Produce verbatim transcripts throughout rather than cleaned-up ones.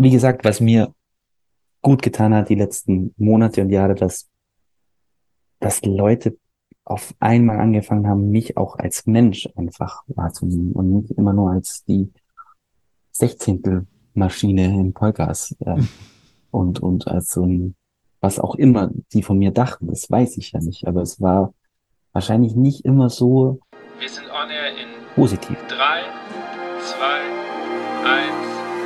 wie gesagt, was mir gut getan hat die letzten Monate und Jahre, dass, dass Leute auf einmal angefangen haben, mich auch als Mensch einfach wahrzunehmen und nicht immer nur als die Sechzehntelmaschine im Vollgas, ähm, und, und als so ein, was auch immer die von mir dachten, das weiß ich ja nicht, aber es war wahrscheinlich nicht immer so Wir sind on air in positiv. drei, zwei, eins.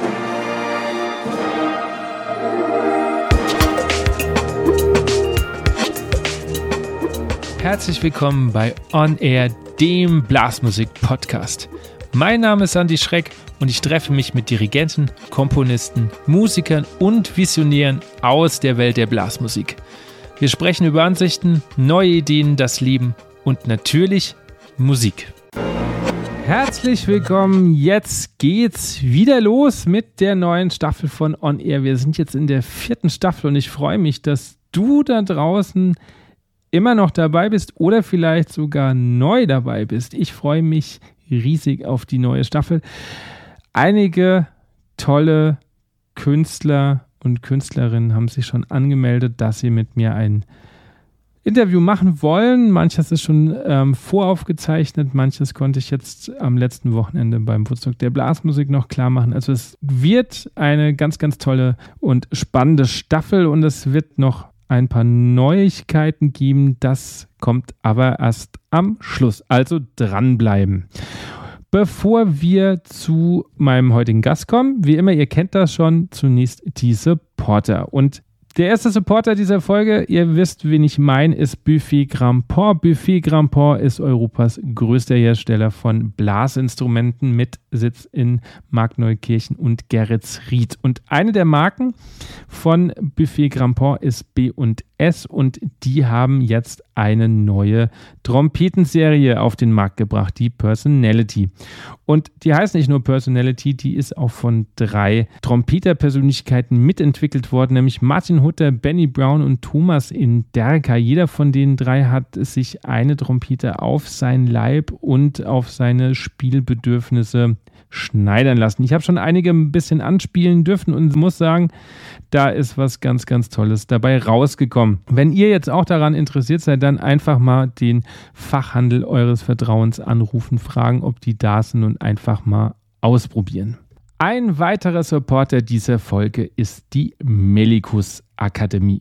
Herzlich willkommen bei On Air, dem Blasmusik-Podcast. Mein Name ist Andi Schreck und ich treffe mich mit Dirigenten, Komponisten, Musikern und Visionären aus der Welt der Blasmusik. Wir sprechen über Ansichten, neue Ideen, das Leben und natürlich Musik. Herzlich willkommen, jetzt geht's wieder los mit der neuen Staffel von On Air. Wir sind jetzt in der vierten Staffel und ich freue mich, dass du da draußen immer noch dabei bist oder vielleicht sogar neu dabei bist. Ich freue mich riesig auf die neue Staffel. Einige tolle Künstler und Künstlerinnen haben sich schon angemeldet, dass sie mit mir ein Interview machen wollen. Manches ist schon ähm, voraufgezeichnet, manches konnte ich jetzt am letzten Wochenende beim Woodstock der Blasmusik noch klar machen. Also es wird eine ganz, ganz tolle und spannende Staffel und es wird noch ein paar Neuigkeiten geben. Das kommt aber erst am Schluss. Also dranbleiben. Bevor wir zu meinem heutigen Gast kommen, wie immer, ihr kennt das schon, zunächst die Supporter. Und der erste Supporter dieser Folge, ihr wisst, wen ich meine, ist Buffet Grandport. Buffet Grandport ist Europas größter Hersteller von Blasinstrumenten mit Sitz in Markneukirchen und Geretsried. Und eine der Marken von Buffet Grandport ist B und S und die haben jetzt eine neue Trompetenserie auf den Markt gebracht, die Personality. Und die heißt nicht nur Personality, die ist auch von drei Trompeterpersönlichkeiten mitentwickelt worden, nämlich Martin Hutter, Benny Brown und Thomas Inderka. Jeder von den drei hat sich eine Trompete auf sein Leib und auf seine Spielbedürfnisse schneidern lassen. Ich habe schon einige ein bisschen anspielen dürfen und muss sagen, da ist was ganz, ganz Tolles dabei rausgekommen. Wenn ihr jetzt auch daran interessiert seid, dann einfach mal den Fachhandel eures Vertrauens anrufen, fragen, ob die da sind und einfach mal ausprobieren. Ein weiterer Supporter dieser Folge ist die Melikus Akademie.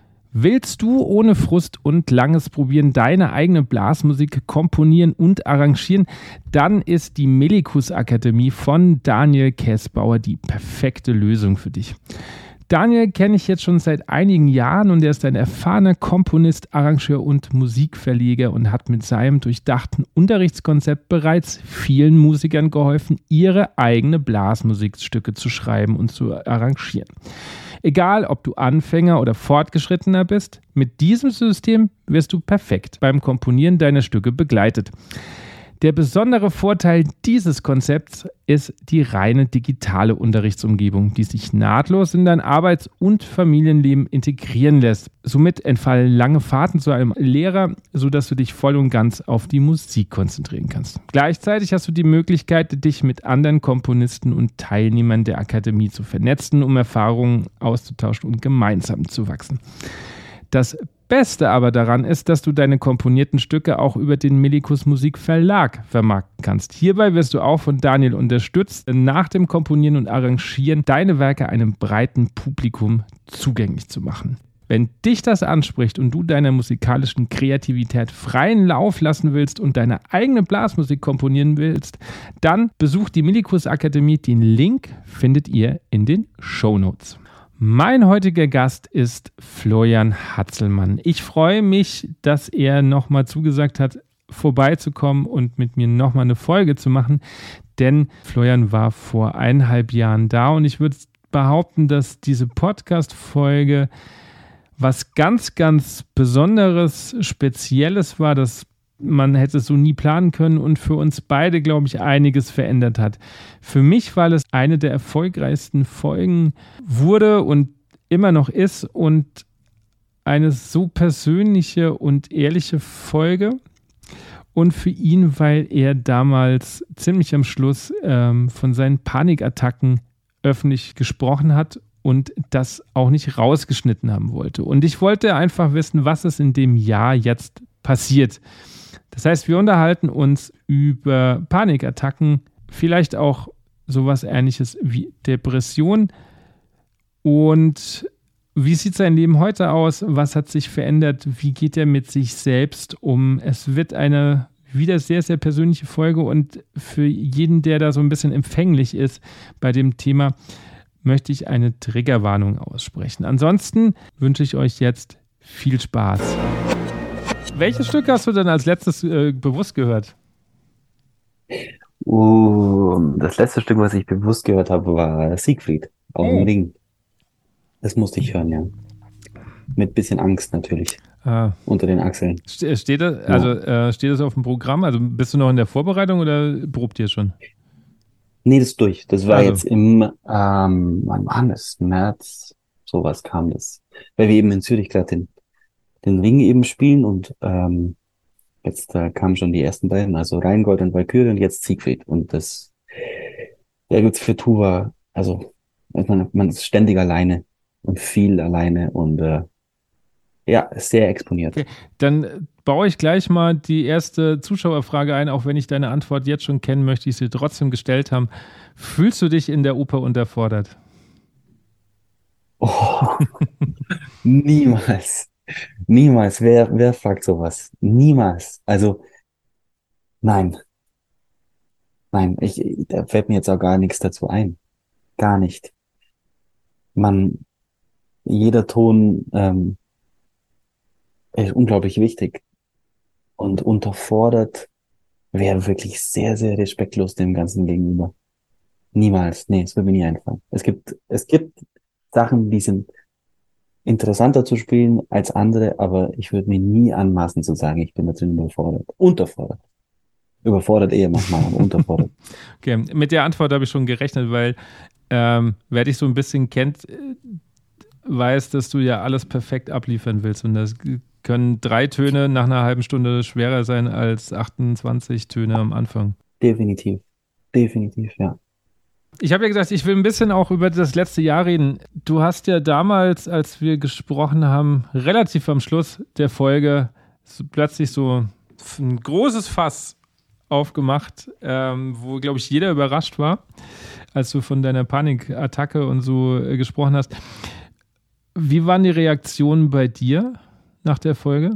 Willst du ohne Frust und langes Probieren deine eigene Blasmusik komponieren und arrangieren, dann ist die Melikus Akademie von Daniel Käsbauer die perfekte Lösung für dich. Daniel kenne ich jetzt schon seit einigen Jahren und er ist ein erfahrener Komponist, Arrangeur und Musikverleger und hat mit seinem durchdachten Unterrichtskonzept bereits vielen Musikern geholfen, ihre eigene Blasmusikstücke zu schreiben und zu arrangieren. Egal, ob du Anfänger oder Fortgeschrittener bist, mit diesem System wirst du perfekt beim Komponieren deiner Stücke begleitet. Der besondere Vorteil dieses Konzepts ist die reine digitale Unterrichtsumgebung, die sich nahtlos in dein Arbeits- und Familienleben integrieren lässt. Somit entfallen lange Fahrten zu einem Lehrer, sodass du dich voll und ganz auf die Musik konzentrieren kannst. Gleichzeitig hast du die Möglichkeit, dich mit anderen Komponisten und Teilnehmern der Akademie zu vernetzen, um Erfahrungen auszutauschen und gemeinsam zu wachsen. Das Beste aber daran ist, dass du deine komponierten Stücke auch über den Melikus Musikverlag vermarkten kannst. Hierbei wirst du auch von Daniel unterstützt, nach dem Komponieren und Arrangieren deine Werke einem breiten Publikum zugänglich zu machen. Wenn dich das anspricht und du deiner musikalischen Kreativität freien Lauf lassen willst und deine eigene Blasmusik komponieren willst, dann besuch die Melikus Akademie. Den Link findet ihr in den Shownotes. Mein heutiger Gast ist Florian Hatzelmann. Ich freue mich, dass er nochmal zugesagt hat, vorbeizukommen und mit mir nochmal eine Folge zu machen, denn Florian war vor eineinhalb Jahren da und ich würde behaupten, dass diese Podcast-Folge was ganz, ganz Besonderes, Spezielles war, das man hätte es so nie planen können und für uns beide, glaube ich, einiges verändert hat. Für mich, weil es eine der erfolgreichsten Folgen wurde und immer noch ist und eine so persönliche und ehrliche Folge. Und für ihn, weil er damals ziemlich am Schluss ähm, von seinen Panikattacken öffentlich gesprochen hat und das auch nicht rausgeschnitten haben wollte. Und ich wollte einfach wissen, was ist in dem Jahr jetzt passiert. Das heißt, wir unterhalten uns über Panikattacken, vielleicht auch sowas Ähnliches wie Depression. Und wie sieht sein Leben heute aus? Was hat sich verändert? Wie geht er mit sich selbst um? Es wird eine wieder sehr, sehr persönliche Folge und für jeden, der da so ein bisschen empfänglich ist bei dem Thema, möchte ich eine Triggerwarnung aussprechen. Ansonsten wünsche ich euch jetzt viel Spaß. Welches Stück hast du denn als letztes äh, bewusst gehört? Uh, das letzte Stück, was ich bewusst gehört habe, war Siegfried aus dem Oh. Ring. Das musste ich hören, ja. Mit bisschen Angst natürlich. Ah. Unter den Achseln. Ste- Steht das, also, äh, steht das auf dem Programm? Also bist du noch in der Vorbereitung oder probt ihr schon? Nee, das ist durch. Das war Also. jetzt im, ähm, wann war das? März, sowas kam das. Weil wir eben in Zürich gerade den, den Ring eben spielen und ähm, jetzt äh, kamen schon die ersten beiden, also Rheingold und Walküre und jetzt Siegfried. Und das, der gibt's für Tuba, also man, man ist ständig alleine und viel alleine und äh, ja, ist sehr exponiert. Okay, dann baue ich gleich mal die erste Zuschauerfrage ein, auch wenn ich deine Antwort jetzt schon kennen möchte, ich sie trotzdem gestellt haben. Fühlst du dich in der Oper unterfordert? Oh, niemals. Niemals. Wer, wer fragt sowas? Niemals. Also, nein. Nein, ich, da fällt mir jetzt auch gar nichts dazu ein. Gar nicht. Man, jeder Ton ähm, ist unglaublich wichtig und unterfordert wäre wirklich sehr, sehr respektlos dem Ganzen gegenüber. Niemals. Nee, es wird mir nie einfallen. Es gibt, es gibt Sachen, die sind interessanter zu spielen als andere, aber ich würde mir nie anmaßen zu sagen, ich bin da drin überfordert. Unterfordert. Überfordert eher manchmal, aber unterfordert. Okay, mit der Antwort habe ich schon gerechnet, weil ähm, wer dich so ein bisschen kennt, weiß, dass du ja alles perfekt abliefern willst und das können drei Töne nach einer halben Stunde schwerer sein als achtundzwanzig Töne am Anfang. Definitiv. Definitiv, ja. Ich habe ja gesagt, ich will ein bisschen auch über das letzte Jahr reden. Du hast ja damals, als wir gesprochen haben, relativ am Schluss der Folge so plötzlich so ein großes Fass aufgemacht, ähm, wo, glaube ich, jeder überrascht war, als du von deiner Panikattacke und so äh, gesprochen hast. Wie waren die Reaktionen bei dir nach der Folge?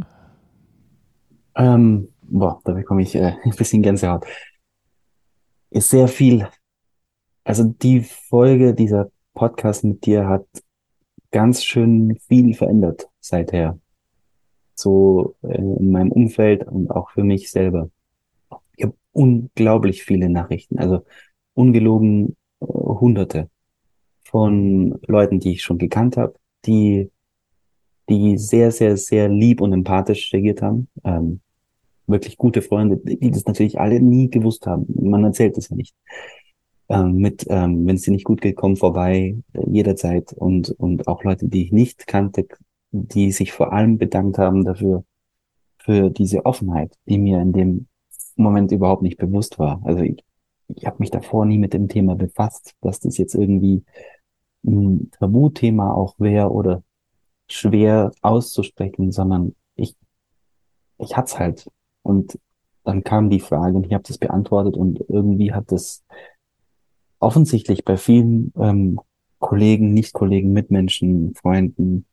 Ähm, boah, da bekomme ich äh, ein bisschen Gänsehaut. Ist sehr viel. Also die Folge, dieser Podcast mit dir hat ganz schön viel verändert seither. So äh, in meinem Umfeld und auch für mich selber. Ich habe unglaublich viele Nachrichten, also ungelogen äh, Hunderte von Leuten, die ich schon gekannt habe, die, die sehr, sehr, sehr lieb und empathisch reagiert haben. Ähm, wirklich gute Freunde, die das natürlich alle nie gewusst haben. Man erzählt es ja nicht. Ähm, mit, ähm, wenn es dir nicht gut geht, komm vorbei, äh, jederzeit. Und, und auch Leute, die ich nicht kannte, die sich vor allem bedankt haben dafür, für diese Offenheit, die mir in dem Moment überhaupt nicht bewusst war. Also ich, ich habe mich davor nie mit dem Thema befasst, dass das jetzt irgendwie ein Tabuthema auch wäre oder schwer auszusprechen, sondern ich, ich hatte es halt. Und dann kam die Frage und ich habe das beantwortet und irgendwie hat das offensichtlich bei vielen ähm, Kollegen, Nicht-Kollegen, Mitmenschen, Freunden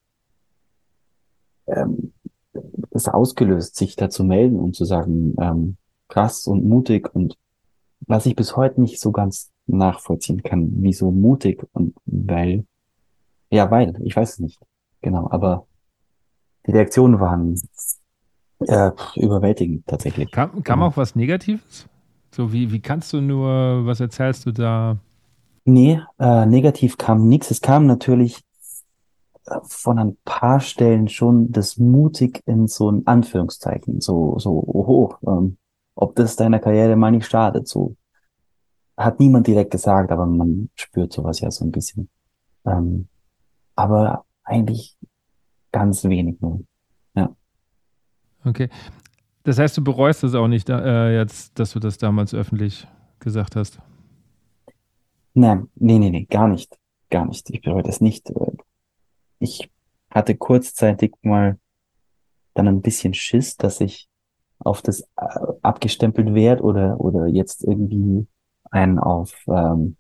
ähm, das ausgelöst, sich da zu melden und zu sagen, ähm, krass und mutig und was ich bis heute nicht so ganz nachvollziehen kann, wieso mutig und weil, ja, weil, ich weiß es nicht, genau, aber die Reaktionen waren äh, überwältigend tatsächlich. Kam, kam Genau. auch was Negatives? So wie, wie kannst du nur, was erzählst du da? Nee, äh, negativ kam nichts. Es kam natürlich äh, von ein paar Stellen schon das mutig in so ein Anführungszeichen, so, so hoch, ähm, ob das deiner Karriere mal nicht schadet, so. Hat niemand direkt gesagt, aber man spürt sowas ja so ein bisschen. Ähm, aber eigentlich ganz wenig nur. Ja. Okay. Das heißt, du bereust es auch nicht äh, jetzt, dass du das damals öffentlich gesagt hast. Nein, nee, nee, nee, gar nicht. Gar nicht. Ich bereue das nicht. Ich hatte kurzzeitig mal dann ein bisschen Schiss, dass ich auf das äh, abgestempelt werde oder, oder jetzt irgendwie einen auf ähm,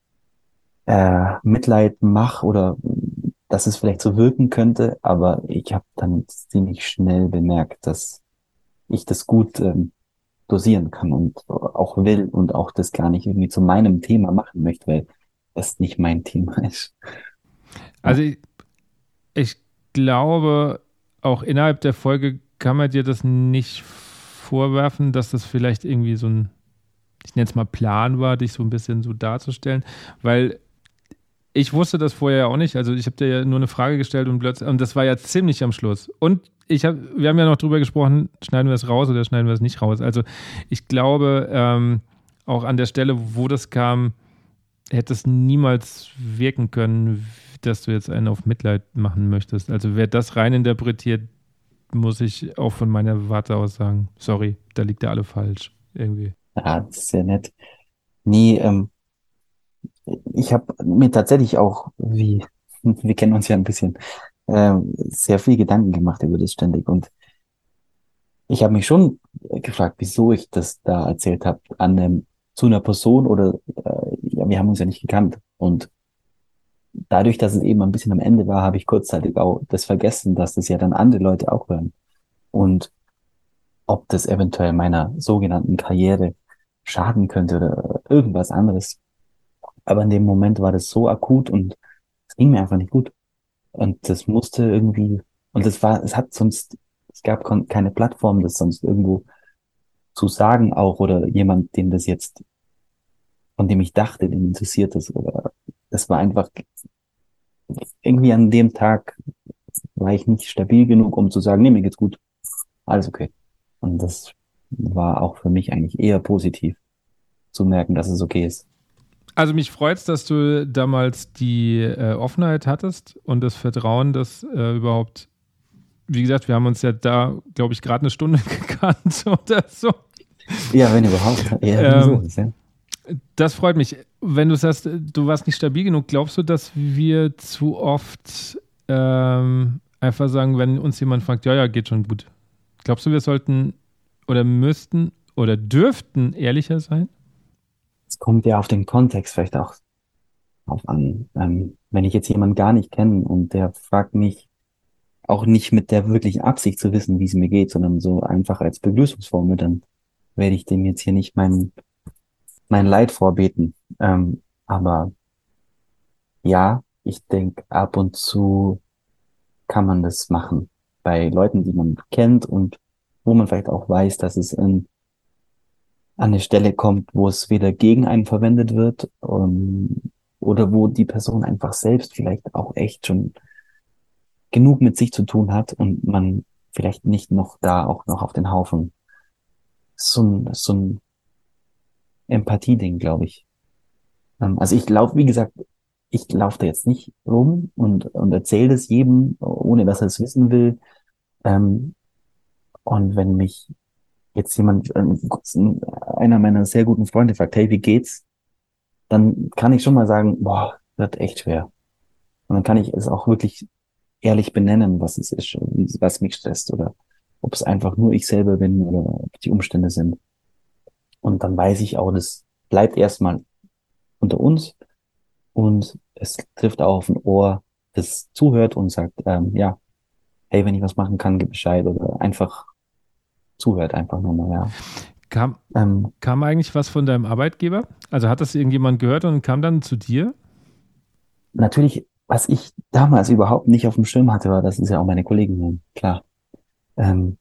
äh, Mitleid mache oder dass es vielleicht so wirken könnte, aber ich habe dann ziemlich schnell bemerkt, dass ich das gut ähm, dosieren kann und auch will und auch das gar nicht irgendwie zu meinem Thema machen möchte, weil das nicht mein Thema ist. Ja, Also ich, ich glaube, auch innerhalb der Folge kann man dir das nicht vorwerfen, dass das vielleicht irgendwie so ein, ich nenne es mal Plan war, dich so ein bisschen so darzustellen, weil ich wusste das vorher ja auch nicht. Also ich habe dir ja nur eine Frage gestellt und plötzlich, und das war ja ziemlich am Schluss. Und ich hab, wir haben ja noch drüber gesprochen, schneiden wir es raus oder schneiden wir es nicht raus. Also ich glaube, ähm, auch an der Stelle, wo das kam, hätte es niemals wirken können, dass du jetzt einen auf Mitleid machen möchtest. Also wer das rein interpretiert, muss ich auch von meiner Warte aus sagen, sorry, da liegt er alle falsch. Irgendwie. ja, das ist sehr nett. Nee, ähm, ich habe mir tatsächlich auch, wie, wir kennen uns ja ein bisschen, ähm, sehr viel Gedanken gemacht über das ständig. Und ich habe mich schon gefragt, wieso ich das da erzählt habe an einem, zu einer Person oder äh, ja, wir haben uns ja nicht gekannt. Und dadurch, dass es eben ein bisschen am Ende war, habe ich kurzzeitig auch das vergessen, dass das ja dann andere Leute auch hören. Und ob das eventuell meiner sogenannten Karriere schaden könnte oder irgendwas anderes. Aber in dem Moment war das so akut und es ging mir einfach nicht gut. Und das musste irgendwie, und das war, es hat sonst, es gab kon- keine Plattform, das sonst irgendwo zu sagen auch oder jemand, dem das jetzt, von dem ich dachte, den interessiert das oder das war einfach irgendwie an dem Tag war ich nicht stabil genug, um zu sagen, nee, mir geht's gut, alles okay. Und das war auch für mich eigentlich eher positiv zu merken, dass es okay ist. Also mich freut es, dass du damals die äh, Offenheit hattest und das Vertrauen, dass äh, überhaupt, wie gesagt, wir haben uns ja da, glaube ich, gerade eine Stunde gekannt oder so. Ja, wenn überhaupt, eher irgendwie so Ähm, ist es, ja. Das freut mich. Wenn du sagst, du warst nicht stabil genug, glaubst du, dass wir zu oft ähm, einfach sagen, wenn uns jemand fragt, ja, ja, geht schon gut. Glaubst du, wir sollten oder müssten oder dürften ehrlicher sein? Es kommt ja auf den Kontext vielleicht auch auf an. Ähm, wenn ich jetzt jemanden gar nicht kenne und der fragt mich auch nicht mit der wirklichen Absicht zu wissen, wie es mir geht, sondern so einfach als Begrüßungsformel, dann werde ich dem jetzt hier nicht mein, mein Leid vorbeten. Ähm, aber ja, ich denke, ab und zu kann man das machen. Bei Leuten, die man kennt und wo man vielleicht auch weiß, dass es in, an eine Stelle kommt, wo es weder gegen einen verwendet wird, um, oder wo die Person einfach selbst vielleicht auch echt schon genug mit sich zu tun hat und man vielleicht nicht noch da auch noch auf den Haufen. So ein, so ein Empathie-Ding, glaube ich. Ähm, also ich laufe, wie gesagt, ich laufe da jetzt nicht rum und, und erzähle das jedem, ohne dass er es wissen will. Ähm, und wenn mich jetzt jemand, ähm, einer meiner sehr guten Freunde fragt, hey, wie geht's? Dann kann ich schon mal sagen, boah, wird echt schwer. Und dann kann ich es auch wirklich ehrlich benennen, was es ist, wie- was mich stresst oder ob es einfach nur ich selber bin oder ob die Umstände sind. Und dann weiß ich auch, das bleibt erstmal unter uns und es trifft auch auf ein Ohr, das zuhört und sagt, ähm, ja, hey, wenn ich was machen kann, gib Bescheid oder einfach zuhört, einfach nochmal, ja. Kam, Ähm, kam eigentlich was von deinem Arbeitgeber? Also hat das irgendjemand gehört und kam dann zu dir? natürlich, was ich damals überhaupt nicht auf dem Schirm hatte, war, dass es ja auch meine Kollegen waren, klar. Ähm,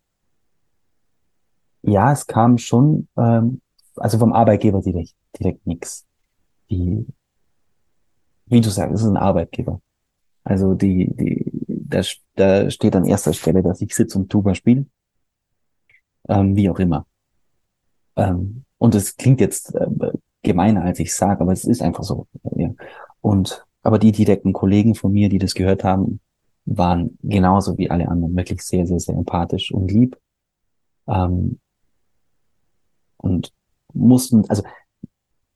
ja, es kam schon, ähm, also vom Arbeitgeber direkt, direkt nix. Die, wie du sagst, es ist ein Arbeitgeber. Also die, die, da, da steht an erster Stelle, dass ich Sitz und Tuba spiele, ähm, wie auch immer. Ähm, und es klingt jetzt äh, gemeiner, als ich sage, aber es ist einfach so. Ja. Und aber die direkten Kollegen von mir, die das gehört haben, waren genauso wie alle anderen wirklich sehr, sehr, sehr empathisch und lieb. Ähm, und mussten, also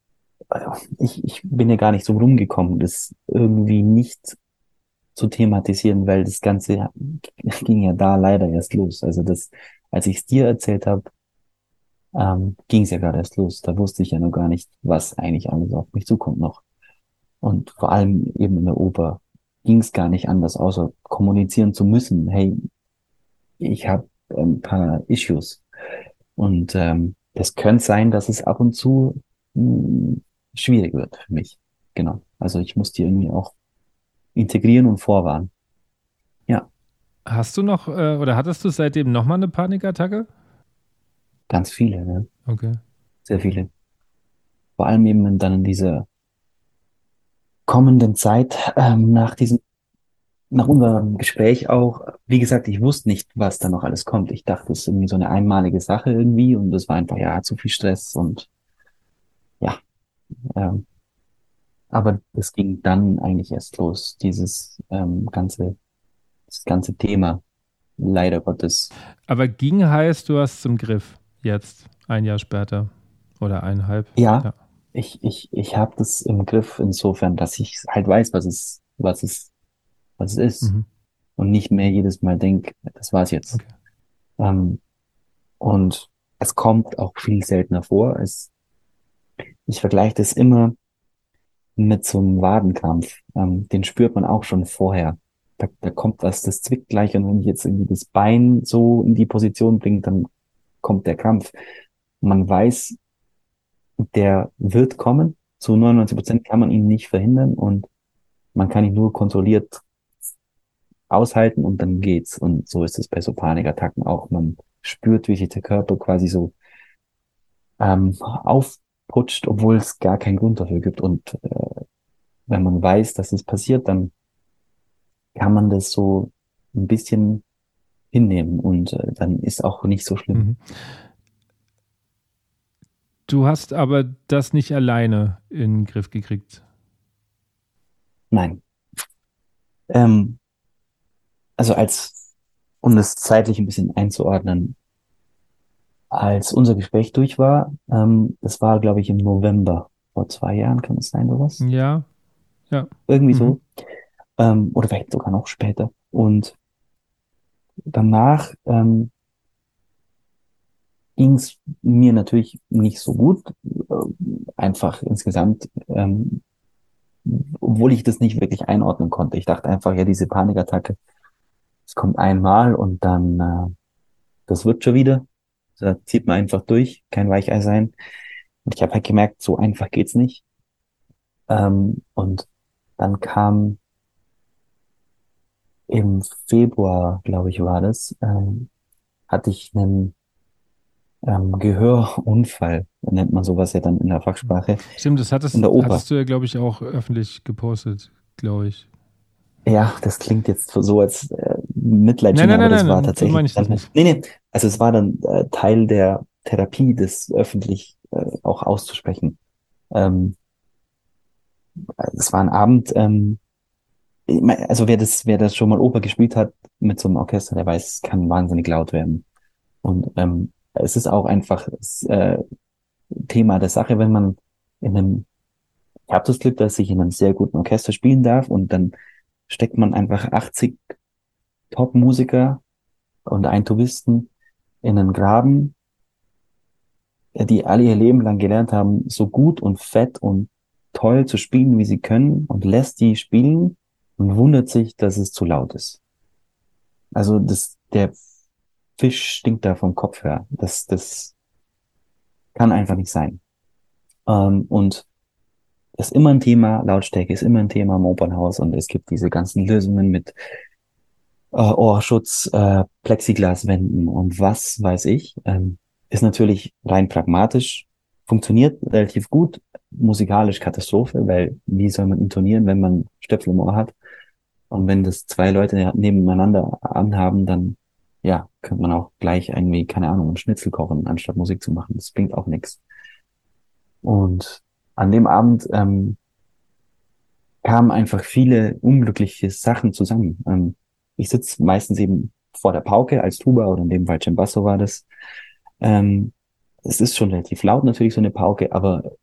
ich, ich bin ja gar nicht so rumgekommen, das irgendwie nicht zu thematisieren, weil das Ganze ging ja da leider erst los. Also das, als ich es dir erzählt habe, ähm, ging es ja gerade erst los. Da wusste ich ja noch gar nicht, was eigentlich alles auf mich zukommt noch. Und vor allem eben in der Oper ging es gar nicht anders, außer kommunizieren zu müssen. Hey, ich habe ein paar Issues. Und ähm, das könnte sein, dass es ab und zu mh, schwierig wird für mich. Genau. Also ich muss die irgendwie auch integrieren und vorwarnen. Ja, Hast du noch äh, oder hattest du seitdem nochmal eine Panikattacke? ganz viele, ne? Okay. Sehr viele. Vor allem eben dann in dieser kommenden Zeit ähm, nach diesem, nach unserem Gespräch auch. Wie gesagt, ich wusste nicht, was da noch alles kommt. Ich dachte, es ist irgendwie so eine einmalige Sache irgendwie und das war einfach, ja, zu viel Stress und ja, ähm, aber es ging dann eigentlich erst los, dieses ähm, ganze, das ganze Thema, leider Gottes. Aber ging heißt, du hast es im Griff jetzt, ein Jahr später oder eineinhalb. Ja, Ja. ich, ich, ich habe das im Griff insofern, dass ich halt weiß, was es, was es, was es ist Mhm. und nicht mehr jedes Mal denk, das war's jetzt. Okay. Ähm, und es kommt auch viel seltener vor. Es, ich vergleiche das immer mit so einem Wadenkrampf. Ähm, den spürt man auch schon vorher. Da, da kommt was, das zwickt gleich und wenn ich jetzt irgendwie das Bein so in die Position bringe, dann kommt der Krampf. Man weiß, der wird kommen. Zu neunundneunzig Prozent kann man ihn nicht verhindern und man kann ihn nur kontrolliert aushalten und dann geht's. Und so ist es bei so Panikattacken auch. Man spürt, wie sich der Körper quasi so ähm, aufputscht, obwohl es gar keinen Grund dafür gibt. Und äh, wenn man weiß, dass es passiert, dann kann man das so ein bisschen hinnehmen und äh, dann ist auch nicht so schlimm. Mhm. Du hast aber das nicht alleine in den Griff gekriegt. Nein. Ähm, also als, um das zeitlich ein bisschen einzuordnen, als unser Gespräch durch war, ähm, das war, glaube ich, im November vor zwei Jahren, kann es sein, sowas? Ja, ja. Irgendwie Mhm. so. Ähm, oder vielleicht sogar noch später. Und danach ähm, ging es mir natürlich nicht so gut, äh, einfach insgesamt, ähm, obwohl ich das nicht wirklich einordnen konnte. Ich dachte einfach, ja, diese Panikattacke, es kommt einmal und dann, äh, das wird schon wieder. Da zieht man einfach durch, kein Weichei sein. Und ich habe halt gemerkt, so einfach geht's nicht. Ähm, und dann kam im Februar, glaube ich, war das, ähm, hatte ich einen ähm, Gehörunfall, nennt man sowas ja dann in der Fachsprache, Stimmt, das in hattest, der Oper. hattest du ja, glaube ich, auch öffentlich gepostet, glaube ich. Ja, das klingt jetzt so als äh, Nein, Mitleidschiene, nein, aber nein, das nein, war nein, so tatsächlich meine ich das dann, nicht. nee, nee, also es war dann äh, Teil der Therapie, das öffentlich äh, auch auszusprechen. Ähm, Es war ein Abend, ähm, ich mein, also wer das, wer das schon mal Oper gespielt hat mit so einem Orchester, der weiß, es kann wahnsinnig laut werden. Und ähm, es ist auch einfach das äh, Thema der Sache, wenn man in einem, ich habe das Glück, dass ich in einem sehr guten Orchester spielen darf und dann steckt man einfach achtzig Top-Musiker und einen Tubisten in einen Graben, äh, die alle ihr Leben lang gelernt haben, so gut und fett und toll zu spielen, wie sie können und lässt die spielen und wundert sich, dass es zu laut ist. Also das, der Fisch stinkt da vom Kopf her. Das, das kann einfach nicht sein. Ähm, und das ist immer ein Thema, Lautstärke ist immer ein Thema im Opernhaus und es gibt diese ganzen Lösungen mit äh, Ohrschutz, äh, Plexiglaswänden und was weiß ich. Ähm, ist natürlich rein pragmatisch, funktioniert relativ gut, musikalisch Katastrophe, weil wie soll man intonieren, wenn man Stöpsel im Ohr hat? Und wenn das zwei Leute nebeneinander anhaben, dann ja, könnte man auch gleich irgendwie, keine Ahnung, einen Schnitzel kochen, anstatt Musik zu machen. Das bringt auch nichts. Und an dem Abend ähm, kamen einfach viele unglückliche Sachen zusammen. Ähm, ich sitze meistens eben vor der Pauke als Tuba oder in dem Fall Cembasso war das. Ähm, Es ist schon relativ laut natürlich, so eine Pauke, aber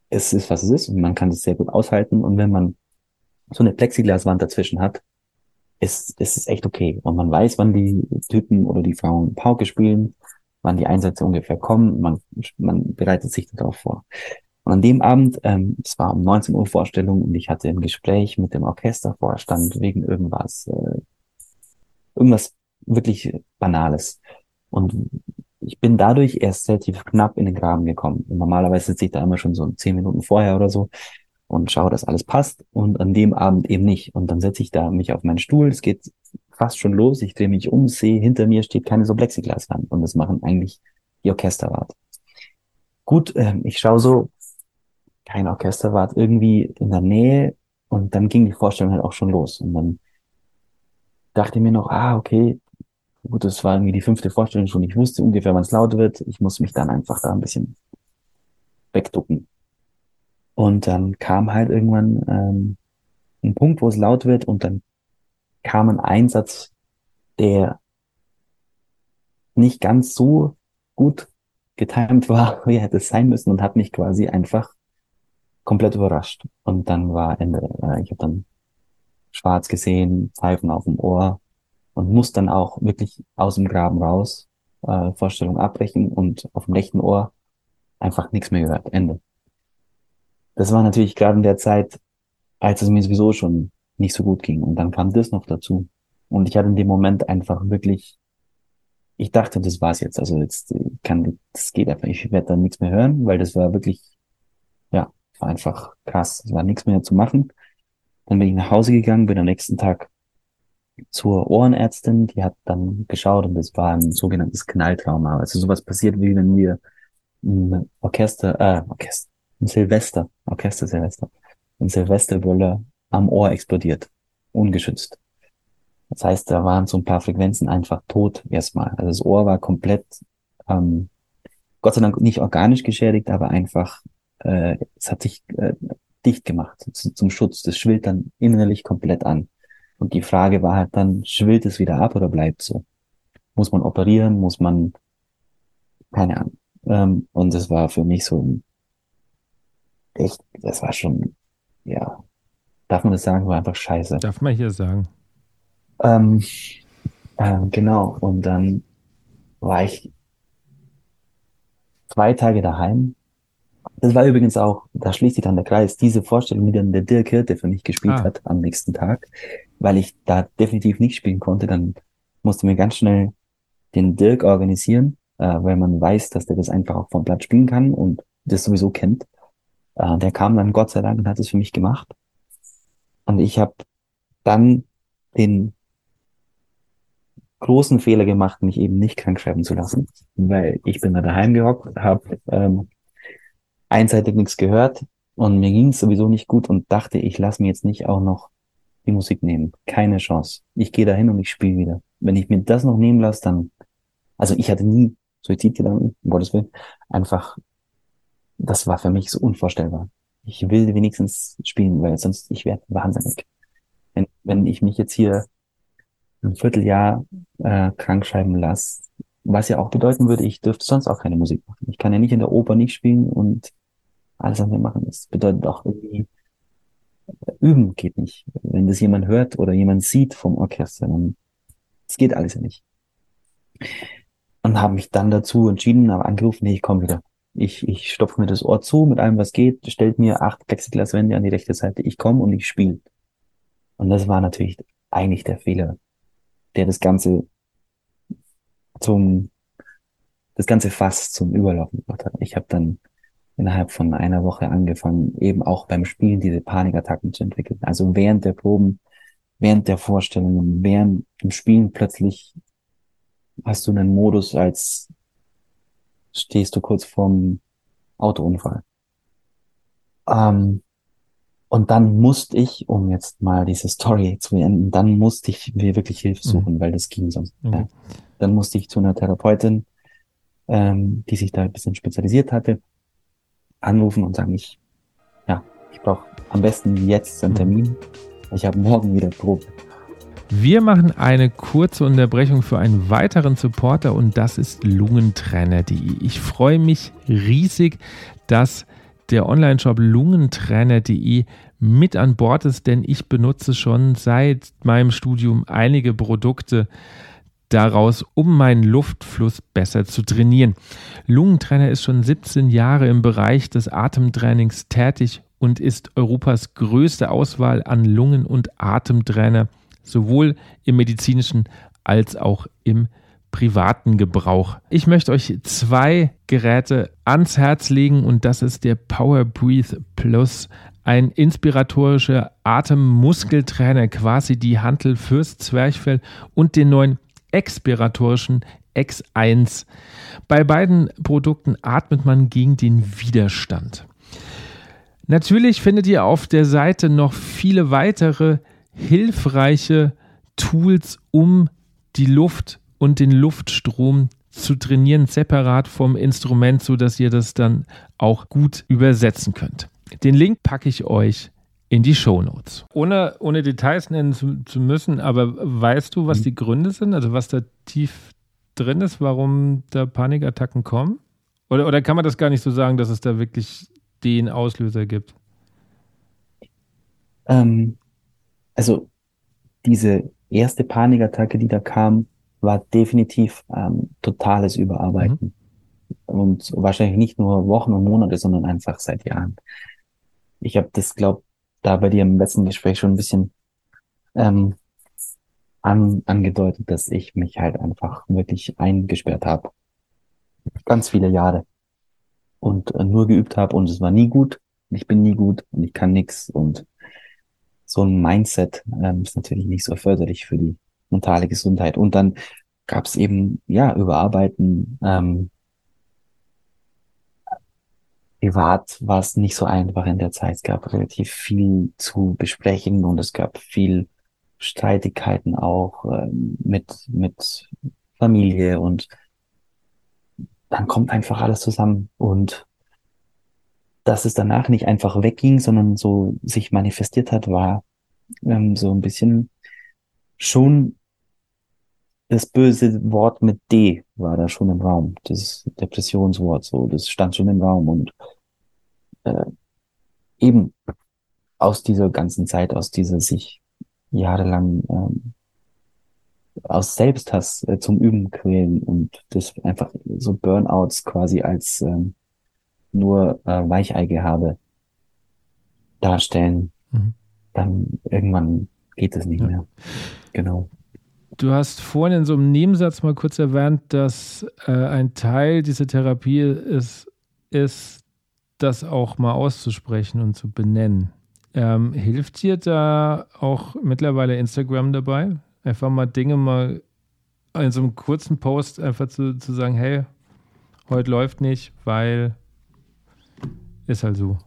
es ist, was es ist und man kann es sehr gut aushalten. Und wenn man so eine Plexiglaswand dazwischen hat, ist, ist es echt okay. Und man weiß, wann die Typen oder die Frauen Pauke spielen, wann die Einsätze ungefähr kommen. Man, man bereitet sich darauf vor. Und an dem Abend, ähm, es war um neunzehn Uhr Vorstellung und ich hatte ein Gespräch mit dem Orchestervorstand wegen irgendwas, äh, irgendwas wirklich Banales. Und ich bin dadurch erst relativ knapp in den Graben gekommen. Und normalerweise sitze ich da immer schon so zehn Minuten vorher oder so und schaue, dass alles passt. Und an dem Abend eben nicht. Und dann setze ich da mich auf meinen Stuhl. Es geht fast schon los. Ich drehe mich um, sehe, hinter mir steht keine so Plexiglaswand. Und das machen eigentlich die Orchesterwart. Gut, ähm, ich schaue so, kein Orchesterwart irgendwie in der Nähe. Und dann ging die Vorstellung halt auch schon los. Und dann dachte ich mir noch, ah, okay, gut, das war irgendwie die fünfte Vorstellung schon. Ich wusste ungefähr, wann es laut wird. Ich muss mich dann einfach da ein bisschen wegducken. Und dann kam halt irgendwann ähm, ein Punkt, wo es laut wird und dann kam ein Einsatz, der nicht ganz so gut getimt war, wie er hätte sein müssen und hat mich quasi einfach komplett überrascht. Und dann war Ende. Äh, ich habe dann schwarz gesehen, Pfeifen auf dem Ohr und muss dann auch wirklich aus dem Graben raus, äh, Vorstellung abbrechen und auf dem rechten Ohr einfach nichts mehr gehört. Ende. Das war natürlich gerade in der Zeit, als es mir sowieso schon nicht so gut ging. Und dann kam das noch dazu. Und ich hatte in dem Moment einfach wirklich, ich dachte, das war's jetzt. Also jetzt kann, das geht einfach. Ich werde dann nichts mehr hören, weil das war wirklich, ja, war einfach krass. Es war nichts mehr zu machen. Dann bin ich nach Hause gegangen, bin am nächsten Tag zur Ohrenärztin, die hat dann geschaut und das war ein sogenanntes Knalltrauma. Also sowas passiert, wie wenn wir ein Orchester, äh, Orchester, ein Silvester, Orchester Silvester, ein Silvesterböller am Ohr explodiert. Ungeschützt. Das heißt, da waren so ein paar Frequenzen einfach tot erstmal. Also das Ohr war komplett, ähm, Gott sei Dank nicht organisch geschädigt, aber einfach, äh, es hat sich äh, dicht gemacht zu, zum Schutz. Das schwillt dann innerlich komplett an. Und die Frage war halt dann, schwillt es wieder ab oder bleibt so? Muss man operieren? Muss man, keine Ahnung. Ähm, und das war für mich so ein echt, das war schon, ja, darf man das sagen, war einfach scheiße. Darf man hier sagen. Ähm, äh, genau, und dann war ich zwei Tage daheim. Das war übrigens auch, da schließt sich dann der Kreis, diese Vorstellung, die dann der Dirk Hirte für mich gespielt Ah. hat am nächsten Tag, weil ich da definitiv nicht spielen konnte, dann musste mir ganz schnell den Dirk organisieren, äh, weil man weiß, dass der das einfach auch vom Blatt spielen kann und das sowieso kennt. Äh, der kam dann Gott sei Dank und hat es für mich gemacht. Und ich habe dann den großen Fehler gemacht, mich eben nicht krank schreiben zu lassen, weil ich bin da daheim gehockt, habe ähm, einseitig nichts gehört und mir ging es sowieso nicht gut und dachte, ich lasse mir jetzt nicht auch noch die Musik nehmen. Keine Chance. Ich gehe dahin und ich spiele wieder. Wenn ich mir das noch nehmen lasse, dann, also ich hatte nie Suizidgedanken, um Gottes Willen, einfach, das war für mich so unvorstellbar. Ich will wenigstens spielen, weil sonst, ich werde wahnsinnig. Wenn, wenn ich mich jetzt hier ein Vierteljahr äh, krank schreiben lasse, was ja auch bedeuten würde, ich dürfte sonst auch keine Musik machen. Ich kann ja nicht in der Oper nicht spielen und alles andere machen. Das bedeutet auch irgendwie, üben geht nicht. Wenn das jemand hört oder jemand sieht vom Orchester, dann, das geht alles ja nicht. Und habe mich dann dazu entschieden, habe angerufen, nee, ich komme wieder. Ich, ich stopfe mir das Ohr zu mit allem, was geht, stellt mir acht Plexiglaswände an die rechte Seite, ich komme und ich spiele. Und das war natürlich eigentlich der Fehler, der das Ganze zum, das ganze Fass zum Überlaufen gebracht hat. Ich habe dann innerhalb von einer Woche angefangen, eben auch beim Spielen diese Panikattacken zu entwickeln. Also während der Proben, während der Vorstellungen, während dem Spielen plötzlich hast du einen Modus, als stehst du kurz vorm Autounfall. Ähm, und dann musste ich, um jetzt mal diese Story zu beenden, dann musste ich mir wirklich Hilfe suchen, mhm. weil das ging sonst. Okay. Ja. Dann musste ich zu einer Therapeutin, ähm, die sich da ein bisschen spezialisiert hatte, anrufen und sagen, ich, ja, ich brauche am besten jetzt einen Termin. Ich habe morgen wieder Probe. Wir machen eine kurze Unterbrechung für einen weiteren Supporter und das ist Lungentrenner punkt de. Ich freue mich riesig, dass der Online-Shop lungentrainer punkt de mit an Bord ist, denn ich benutze schon seit meinem Studium einige Produkte daraus, um meinen Luftfluss besser zu trainieren. Lungentrainer ist schon siebzehn Jahre im Bereich des Atemtrainings tätig und ist Europas größte Auswahl an Lungen- und Atemtrainer, sowohl im medizinischen als auch im privaten Gebrauch. Ich möchte euch zwei Geräte ans Herz legen und das ist der Power Breathe Plus, ein inspiratorischer Atemmuskeltrainer, quasi die Hantel fürs Zwerchfell, und den neuen expiratorischen X eins. Bei beiden Produkten atmet man gegen den Widerstand. Natürlich findet ihr auf der Seite noch viele weitere hilfreiche Tools, um die Luft und den Luftstrom zu trainieren, separat vom Instrument, sodass ihr das dann auch gut übersetzen könnt. Den Link packe ich euch in die Shownotes. Ohne, ohne Details nennen zu, zu müssen, aber weißt du, was die Gründe sind? Also was da tief drin ist, warum da Panikattacken kommen? Oder, oder kann man das gar nicht so sagen, dass es da wirklich den Auslöser gibt? Ähm, also diese erste Panikattacke, die da kam, war definitiv ähm, totales Überarbeiten. Mhm. Und wahrscheinlich nicht nur Wochen und Monate, sondern einfach seit Jahren. Ich habe das, glaube da bei dir im letzten Gespräch schon ein bisschen ähm, an, angedeutet, dass ich mich halt einfach wirklich eingesperrt habe. Ganz viele Jahre. Und äh, nur geübt habe und es war nie gut. Ich bin nie gut und ich kann nix. Und so ein Mindset ähm, ist natürlich nicht so förderlich für die mentale Gesundheit. Und dann gab es eben, ja, Überarbeiten. Ähm, privat war es nicht so einfach in der Zeit. Es gab relativ viel zu besprechen und es gab viel Streitigkeiten auch ähm, mit mit Familie und dann kommt einfach alles zusammen und dass es danach nicht einfach wegging, sondern so sich manifestiert hat, war ähm, so ein bisschen schon das böse Wort mit D war da schon im Raum. Das Depressionswort, so, das stand schon im Raum und äh, eben aus dieser ganzen Zeit, aus dieser sich jahrelang ähm, aus Selbsthass äh, zum Üben quälen und das einfach so Burnouts quasi als ähm, nur äh, Weicheigehabe darstellen, mhm. Dann irgendwann geht es nicht ja. mehr. Genau. Du hast vorhin in so einem Nebensatz mal kurz erwähnt, dass äh, ein Teil dieser Therapie ist, ist, das auch mal auszusprechen und zu benennen. Ähm, hilft dir da auch mittlerweile Instagram dabei? Einfach mal Dinge mal in so einem kurzen Post einfach zu, zu sagen, hey, heute läuft nicht, weil ist halt so.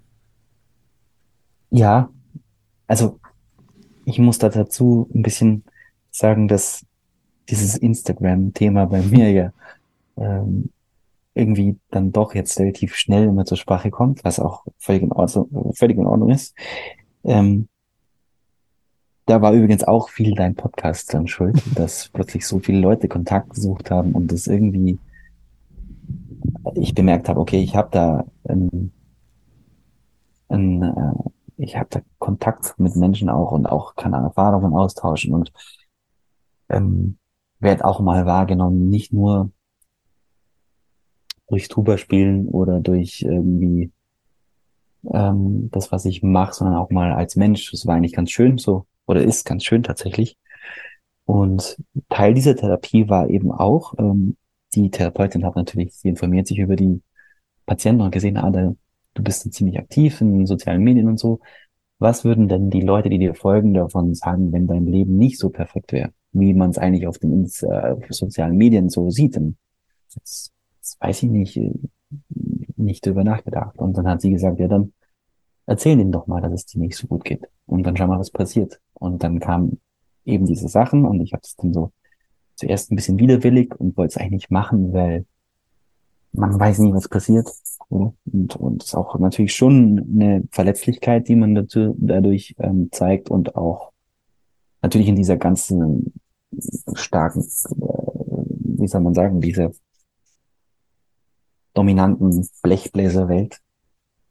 Ja, also ich muss da dazu ein bisschen sagen, dass dieses Instagram-Thema bei mir ja ähm, irgendwie dann doch jetzt relativ schnell immer zur Sprache kommt, was auch völlig in Ordnung, völlig in Ordnung ist. Ähm, da war übrigens auch viel dein Podcast dann schuld, dass plötzlich so viele Leute Kontakt gesucht haben und das irgendwie ich bemerkt habe, okay, ich habe da ein, ein, äh, ich habe da Kontakt mit Menschen auch und auch kann Erfahrungen austauschen und ähm, werde auch mal wahrgenommen, nicht nur durchs Drüberspielen oder durch irgendwie ähm, das, was ich mache, sondern auch mal als Mensch. Das war eigentlich ganz schön so oder ist ganz schön tatsächlich. Und Teil dieser Therapie war eben auch, ähm, die Therapeutin hat natürlich, sie informiert sich über die Patienten und gesehen, ah, da, du bist dann ziemlich aktiv in sozialen Medien und so. Was würden denn die Leute, die dir folgen, davon sagen, wenn dein Leben nicht so perfekt wäre, wie man es eigentlich auf den äh, sozialen Medien so sieht? Und das, das weiß ich nicht, nicht drüber nachgedacht. Und dann hat sie gesagt, ja, dann erzähl denen doch mal, dass es dir nicht so gut geht. Und dann schau mal, was passiert. Und dann kamen eben diese Sachen und ich habe es dann so zuerst ein bisschen widerwillig und wollte es eigentlich nicht machen, weil man weiß nie, was passiert. Und und es ist auch natürlich schon eine Verletzlichkeit, die man dazu, dadurch ähm, zeigt und auch natürlich in dieser ganzen starken, äh, wie soll man sagen, dieser dominanten Blechbläserwelt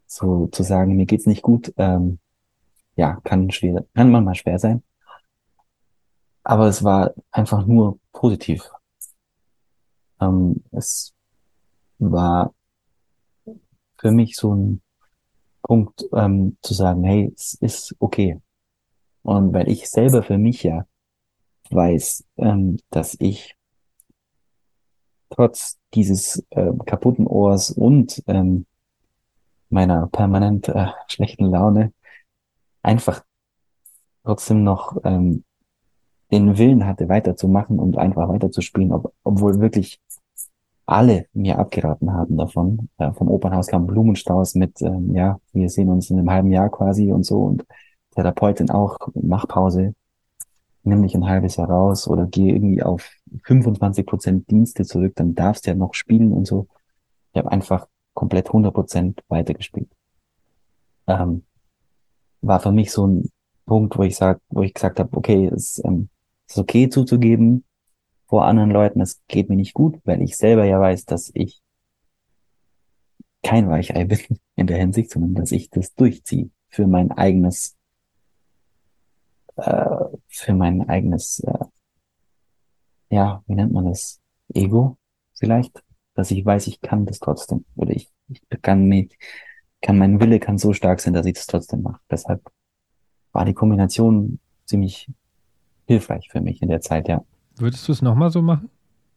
So zu sagen, mir geht's nicht gut, ähm, ja, kann schwer, kann manchmal schwer sein. Aber es war einfach nur positiv. Ähm, es war für mich so ein Punkt, ähm, zu sagen, hey, es ist okay. Und weil ich selber für mich ja weiß, ähm, dass ich trotz dieses äh, kaputten Ohrs und ähm, meiner permanent äh, schlechten Laune einfach trotzdem noch ähm, den Willen hatte, weiterzumachen und einfach weiterzuspielen, ob, obwohl wirklich alle mir abgeraten haben davon. Äh, vom Opernhaus kam Blumenstrauß mit, ähm, ja, wir sehen uns in einem halben Jahr quasi und so und Therapeutin auch, mach Pause, nimm dich ein halbes Jahr raus oder geh irgendwie auf fünfundzwanzig Prozent Dienste zurück, dann darfst du ja noch spielen und so. Ich habe einfach komplett hundert Prozent weitergespielt. Ähm, war für mich so ein Punkt, wo ich sag, wo ich gesagt habe, okay, es ähm, ist okay zuzugeben vor anderen Leuten, es geht mir nicht gut, weil ich selber ja weiß, dass ich kein Weichei bin in der Hinsicht, sondern dass ich das durchziehe für mein eigenes, äh, für mein eigenes, äh, ja, wie nennt man das? Ego vielleicht, dass ich weiß, ich kann das trotzdem oder ich, ich kann mich, kann mein Wille kann so stark sein, dass ich das trotzdem mache. Deshalb war die Kombination ziemlich hilfreich für mich in der Zeit, ja. Würdest du es nochmal so machen?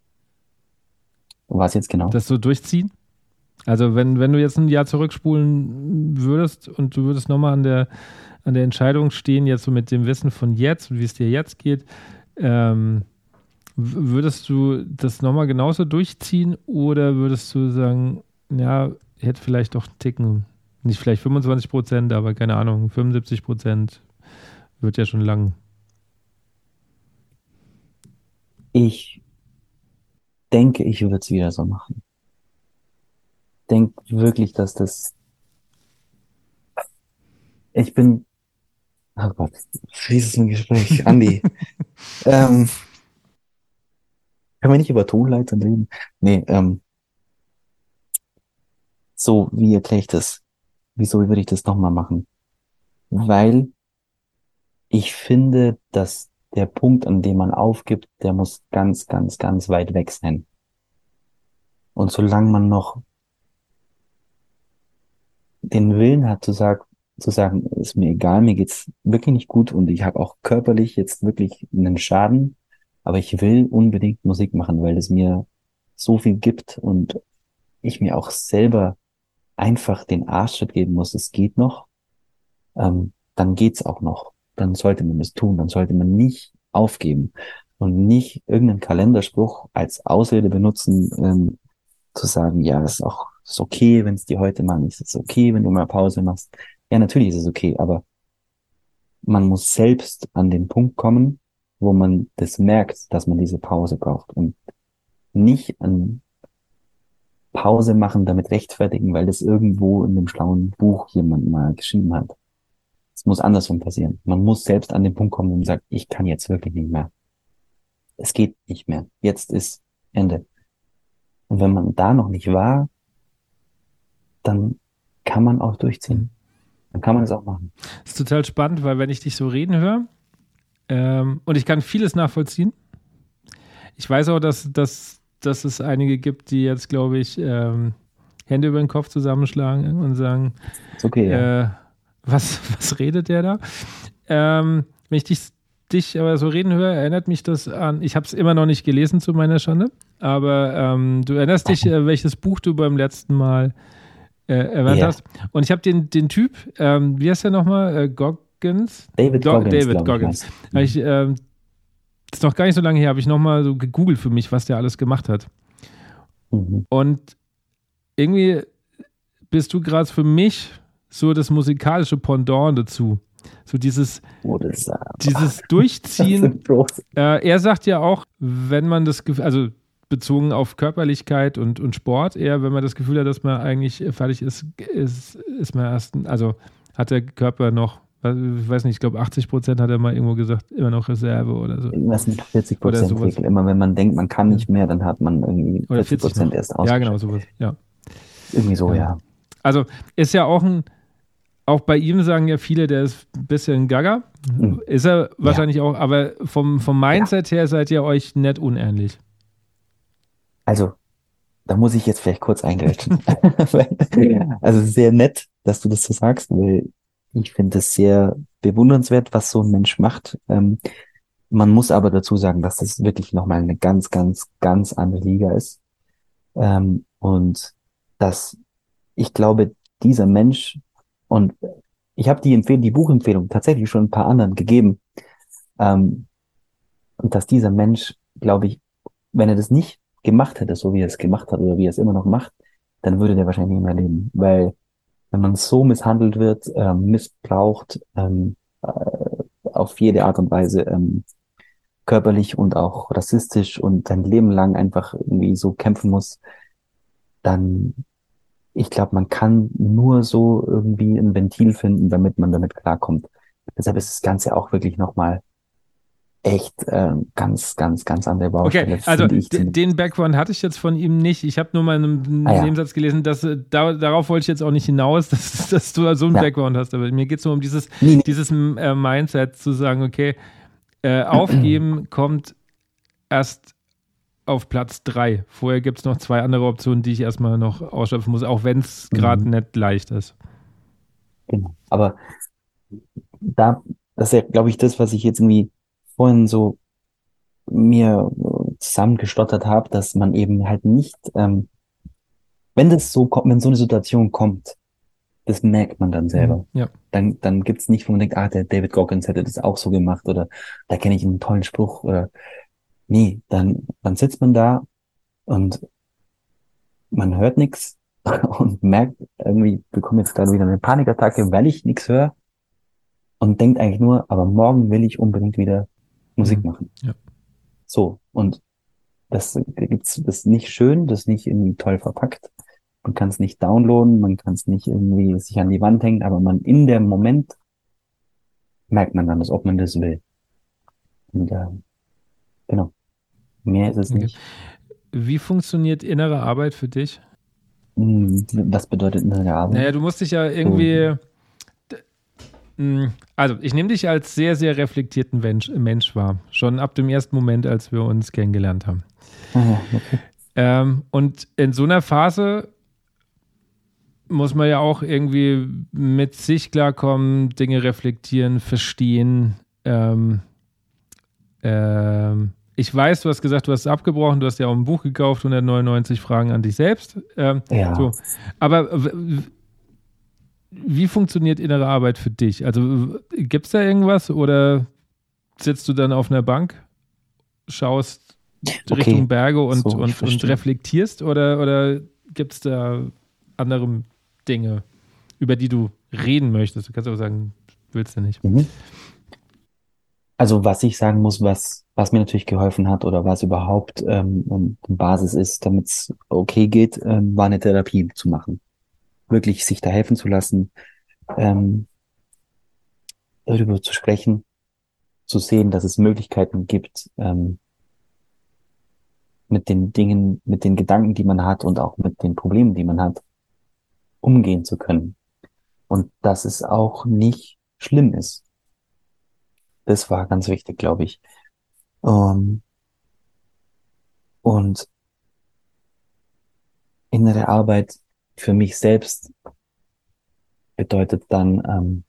Was jetzt genau? Das so durchziehen? Also wenn, wenn du jetzt ein Jahr zurückspulen würdest und du würdest nochmal an der, an der Entscheidung stehen, jetzt so mit dem Wissen von jetzt und wie es dir jetzt geht, ähm, würdest du das nochmal genauso durchziehen oder würdest du sagen, ja, ich hätte vielleicht doch einen Ticken, nicht vielleicht fünfundzwanzig Prozent, aber keine Ahnung, fünfundsiebzig Prozent wird ja schon lang. Ich denke, ich würde es wieder so machen. Denk wirklich, dass das, ich bin, oh Gott, dieses ein Gespräch, Andi. ähm, Können wir nicht über Tonleitern reden? Nee, ähm, so, wie erkläre ich das? Wieso würde ich das nochmal machen? Weil ich finde, dass der Punkt, an dem man aufgibt, der muss ganz, ganz, ganz weit weg sein. Und solange man noch den Willen hat zu sagen, zu sagen, ist mir egal, mir geht's wirklich nicht gut und ich habe auch körperlich jetzt wirklich einen Schaden, aber ich will unbedingt Musik machen, weil es mir so viel gibt und ich mir auch selber einfach den Arschtritt geben muss, es geht noch, ähm, dann geht's auch noch. Dann sollte man es tun, dann sollte man nicht aufgeben und nicht irgendeinen Kalenderspruch als Ausrede benutzen, ähm, zu sagen, ja, das ist auch, ist okay, wenn es dir heute mal nicht ist, okay, wenn du mal Pause machst. Ja, natürlich ist es okay, aber man muss selbst an den Punkt kommen, wo man das merkt, dass man diese Pause braucht und nicht an Pause machen, damit rechtfertigen, weil das irgendwo in dem schlauen Buch jemand mal geschrieben hat. Es muss andersrum passieren. Man muss selbst an den Punkt kommen und sagt, ich kann jetzt wirklich nicht mehr. Es geht nicht mehr. Jetzt ist Ende. Und wenn man da noch nicht war, dann kann man auch durchziehen. Mhm. Dann kann man es auch machen. Das ist total spannend, weil wenn ich dich so reden höre, ähm, und ich kann vieles nachvollziehen. Ich weiß auch, dass, dass, dass es einige gibt, die jetzt, glaube ich, ähm, Hände über den Kopf zusammenschlagen und sagen, Ist okay, ja. äh, was, was redet der da? Ähm, wenn ich dich, dich aber so reden höre, erinnert mich das an, ich habe es immer noch nicht gelesen zu meiner Schande, aber ähm, du erinnerst dich, äh, welches Buch du beim letzten Mal äh, erwähnt Ja. hast. Und ich habe den, den Typ, ähm, wie heißt der nochmal? Äh, Goggins? David Go- Goggins, David glaub ich, Goggins. heißt. Hab ich, ähm, das ist noch gar nicht so lange her, habe ich nochmal so gegoogelt für mich, was der alles gemacht hat. Mhm. Und irgendwie bist du gerade für mich so das musikalische Pendant dazu. So dieses, Oh, das, äh, dieses das Durchziehen. sind groß. Äh, er sagt ja auch, wenn man das Gefühl, also bezogen auf Körperlichkeit und, und Sport, eher, wenn man das Gefühl hat, dass man eigentlich fertig ist, ist, ist man erst, also hat der Körper noch, ich weiß nicht, ich glaube achtzig Prozent hat er mal irgendwo gesagt, immer noch Reserve oder so. Irgendwas mit vierzig Oder Prozent sowas. Regel. Immer wenn man denkt, man kann nicht mehr, dann hat man irgendwie Oder vierzig vierzig Prozent noch. erst Ja, genau, ausgeschöpft. sowas, ja. Irgendwie so, Ja. ja. Also ist ja auch ein, auch bei ihm sagen ja viele, der ist ein bisschen gaga. Mhm. Ist er Ja, wahrscheinlich auch, aber vom, vom ja. Mindset her seid ihr euch nicht unähnlich. Also, da muss ich jetzt vielleicht kurz eingrätschen. Weil- Also sehr nett, dass du das so sagst, weil ich finde es sehr bewundernswert, was so ein Mensch macht. Ähm, man muss aber dazu sagen, dass das wirklich nochmal eine ganz, ganz, ganz andere Liga ist. Ähm, und dass ich glaube, dieser Mensch, und ich habe die Empfehlung, die Buchempfehlung tatsächlich schon ein paar anderen gegeben, ähm, und dass dieser Mensch, glaube ich, wenn er das nicht gemacht hätte, so wie er es gemacht hat oder wie er es immer noch macht, dann würde der wahrscheinlich nicht mehr leben. Weil wenn man so misshandelt wird, ähm, missbraucht, ähm, äh, auf jede Art und Weise, ähm, körperlich und auch rassistisch und sein Leben lang einfach irgendwie so kämpfen muss, dann, ich glaube, man kann nur so irgendwie ein Ventil finden, damit man damit klarkommt. Deshalb ist das Ganze auch wirklich nochmal echt ähm, ganz, ganz, ganz andere Okay, Baustelle, also finde ich d- den zumindest. Background hatte ich jetzt von ihm nicht. Ich habe nur mal in Ah einem ja, Nebensatz gelesen, dass äh, da, darauf wollte ich jetzt auch nicht hinaus, dass, dass du so einen ja, Background hast. Aber mir geht es nur um dieses, nee, dieses äh, Mindset zu sagen, okay, äh, aufgeben kommt erst auf Platz drei. Vorher gibt es noch zwei andere Optionen, die ich erstmal noch ausschöpfen muss, auch wenn es nee. gerade nicht leicht ist. Genau. Aber da, das ist ja, glaube ich, das, was ich jetzt irgendwie vorhin so mir äh, zusammengestottert habe, dass man eben halt nicht, ähm, wenn das so kommt, wenn so eine Situation kommt, das merkt man dann Mhm. selber. Ja. Dann, dann gibt's nicht, wo man denkt, ah, der David Goggins hätte das auch so gemacht oder da kenne ich einen tollen Spruch oder nee, dann, dann sitzt man da und man hört nichts und merkt irgendwie, bekomme jetzt gerade wieder eine Panikattacke, weil ich nichts höre und denkt eigentlich nur, aber morgen will ich unbedingt wieder Musik Mhm. machen. Ja. So. Und das gibt's, das ist nicht schön, das ist nicht irgendwie toll verpackt. Man kann es nicht downloaden, man kann es nicht irgendwie sich an die Wand hängen, aber man in dem Moment merkt man dann, dass ob man das will. Und äh, genau, mehr ist es Okay. nicht. Wie funktioniert innere Arbeit für dich? Hm, was bedeutet innere Naja, Arbeit? du musst dich ja So, irgendwie. Also, ich nehme dich als sehr, sehr reflektierten Mensch, Mensch wahr. Schon ab dem ersten Moment, als wir uns kennengelernt haben. ah ja, okay. Ähm, und in so einer Phase muss man ja auch irgendwie mit sich klarkommen, Dinge reflektieren, verstehen. Ähm, ähm, ich weiß, du hast gesagt, du hast es abgebrochen, du hast ja auch ein Buch gekauft, hundertneunundneunzig Fragen an dich selbst. Ähm, Ja, so, aber w- wie funktioniert innere Arbeit für dich? Also gibt es da irgendwas oder sitzt du dann auf einer Bank, schaust Richtung okay. Berge und, So, ich und, und verstehe. reflektierst oder, oder gibt es da andere Dinge, über die du reden möchtest? Du kannst aber sagen, willst du nicht. Mhm. Also was ich sagen muss, was, was mir natürlich geholfen hat oder was überhaupt ähm, ähm, die Basis ist, damit es okay geht, ähm, war eine Therapie zu machen. Wirklich sich da helfen zu lassen, ähm, darüber zu sprechen, zu sehen, dass es Möglichkeiten gibt, ähm, mit den Dingen, mit den Gedanken, die man hat und auch mit den Problemen, die man hat, umgehen zu können. Und dass es auch nicht schlimm ist. Das war ganz wichtig, glaube ich. Ähm, und innere Arbeit für mich selbst bedeutet dann ähm,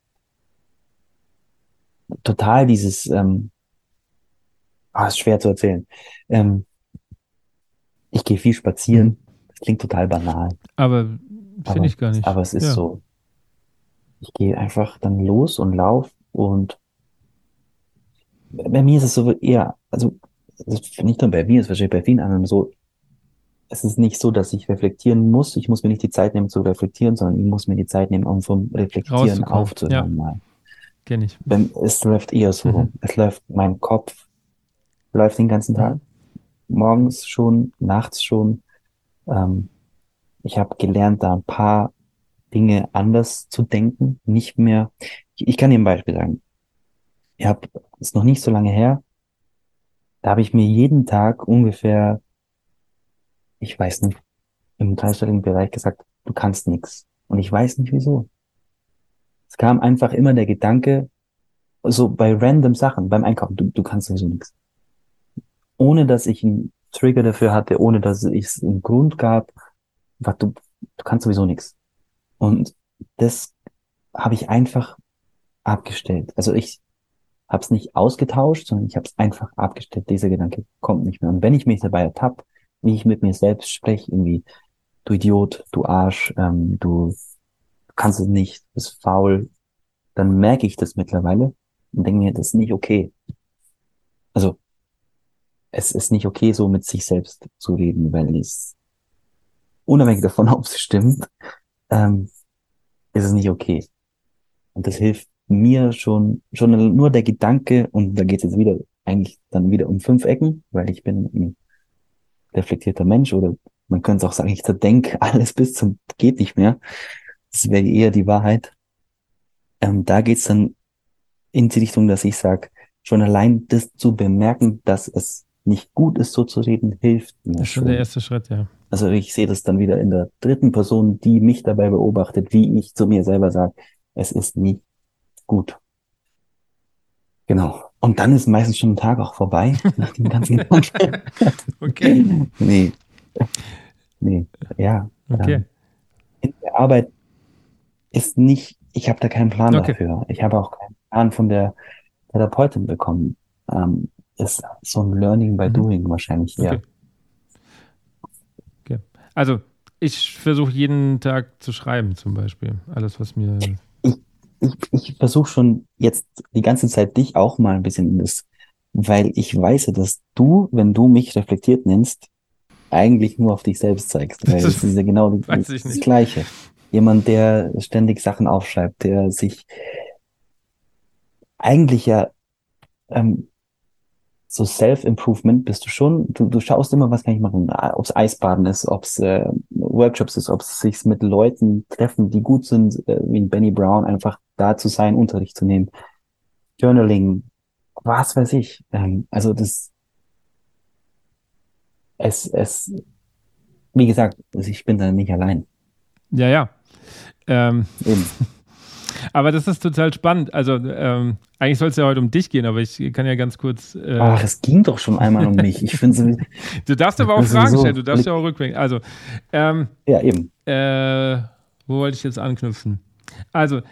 total dieses, ähm, ah, ist schwer zu erzählen. Ähm, ich gehe viel Mhm. spazieren. Das klingt total banal, Aber finde aber, ich gar nicht. aber es ist Ja. so. Ich gehe einfach dann los und lauf und bei mir ist es so eher, also das ist nicht nur bei mir, es ist wahrscheinlich bei vielen anderen so, es ist nicht so, dass ich reflektieren muss. Ich muss mir nicht die Zeit nehmen zu reflektieren, sondern ich muss mir die Zeit nehmen, um vom Reflektieren Rauszukommen. Ja, aufzuhören mal. kenne ich. Wenn, es läuft eher so Mhm. rum. Es läuft, mein Kopf läuft den ganzen Mhm. Tag. Morgens schon, nachts schon. Ähm, ich habe gelernt, da ein paar Dinge anders zu denken. Nicht mehr. Ich, ich kann dir ein Beispiel sagen. Ich habe, ist noch nicht so lange her, da habe ich mir jeden Tag ungefähr, ich weiß nicht, im dreistelligen Bereich gesagt, du kannst nichts. Und ich weiß nicht wieso. Es kam einfach immer der Gedanke, so bei random Sachen, beim Einkaufen, du, du kannst sowieso nichts. Ohne dass ich einen Trigger dafür hatte, ohne dass es einen Grund gab, was du, du kannst sowieso nichts. Und das habe ich einfach abgestellt. Also ich habe es nicht ausgetauscht, sondern ich habe es einfach abgestellt. Dieser Gedanke kommt nicht mehr. Und wenn ich mich dabei ertappe, wie ich mit mir selbst spreche, irgendwie, du Idiot, du Arsch, ähm, du kannst es nicht, du bist faul, dann merke ich das mittlerweile und denke mir, das ist nicht okay. Also es ist nicht okay, so mit sich selbst zu reden, weil es unabhängig davon, ob es stimmt, ähm, ist es nicht okay. Und das hilft mir schon, schon nur der Gedanke, und da geht es jetzt wieder, eigentlich dann wieder um fünf Ecken, weil ich bin ein reflektierter Mensch, oder man könnte auch sagen, ich zerdenke alles bis zum geht nicht mehr. Das wäre eher die Wahrheit. Ähm, da geht's dann in die Richtung, dass ich sage, schon allein das zu bemerken, dass es nicht gut ist, so zu reden, hilft mir Das ist schon schon. der erste Schritt, ja. Also ich sehe das dann wieder in der dritten Person, die mich dabei beobachtet, wie ich zu mir selber sage, es ist nicht gut. Genau. Und dann ist meistens schon ein Tag auch vorbei, nach dem ganzen Gedanken. Okay. Nee. Nee. Ja. Okay. Ähm, in der Arbeit ist nicht, ich habe da keinen Plan Okay. dafür. Ich habe auch keinen Plan von der Therapeutin bekommen. Ähm, ist so ein Learning by Mhm. doing wahrscheinlich eher. Okay. Okay. Also ich versuche jeden Tag zu schreiben zum Beispiel. Alles, was mir... Ich, ich, ich versuche schon jetzt die ganze Zeit dich auch mal ein bisschen in das, weil ich weiß ja, dass du, wenn du mich reflektiert nennst, eigentlich nur auf dich selbst zeigst. Weil Das es ist ja genau das, weiß ich das nicht. Gleiche. Jemand, der ständig Sachen aufschreibt, der sich eigentlich ja ähm, so Self-Improvement bist du schon. Du, du schaust immer, was kann ich machen? Ob es Eisbaden ist, ob es äh, Workshops ist, ob es sich mit Leuten treffen, die gut sind, äh, wie in Benny Brown, einfach da zu sein, Unterricht zu nehmen. Journaling, was weiß ich. Ähm, also das, es, es, wie gesagt, also ich bin da nicht allein. Ja, ja. Ähm, Eben. aber das ist total spannend. Also ähm, eigentlich soll es ja heute um dich gehen, aber ich kann ja ganz kurz... Äh, Ach, es ging doch schon einmal um mich. Ich finde sowieso, du darfst aber auch das ist Fragen so- stellen, du darfst ja auch rückwärts. Also, ähm, ja, eben. äh, wo wollte ich jetzt anknüpfen? Also,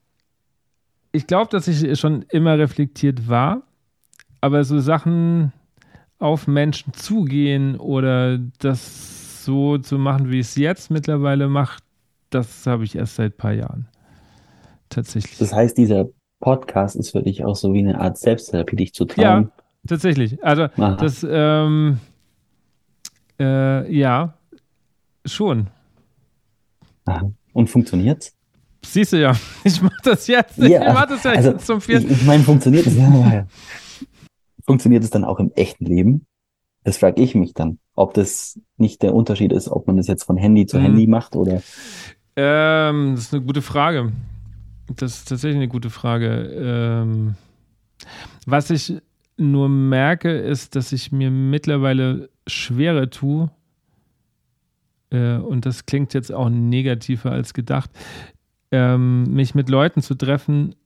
ich glaube, dass ich schon immer reflektiert war, aber so Sachen auf Menschen zugehen oder das so zu machen, wie ich es jetzt mittlerweile mache, das habe ich erst seit ein paar Jahren. Tatsächlich. Das heißt, dieser Podcast ist für dich auch so wie eine Art Selbsttherapie, dich zu Ja, trauen. tatsächlich. Also, Aha. das, ähm, äh, ja, schon. Aha. Und funktioniert's? Siehst du ja, ich mache das jetzt. Ja, ich mache das ja also, jetzt zum vierten. Ich, ich meine, funktioniert es? Ja, ja. Funktioniert es dann auch im echten Leben? Das frage ich mich dann, ob das nicht der Unterschied ist, ob man das jetzt von Handy zu Mhm. Handy macht oder. Ähm, das ist eine gute Frage. Das ist tatsächlich eine gute Frage. Ähm, was ich nur merke, ist, dass ich mir mittlerweile schwerer tue, äh, und das klingt jetzt auch negativer als gedacht, ähm, mich mit Leuten zu treffen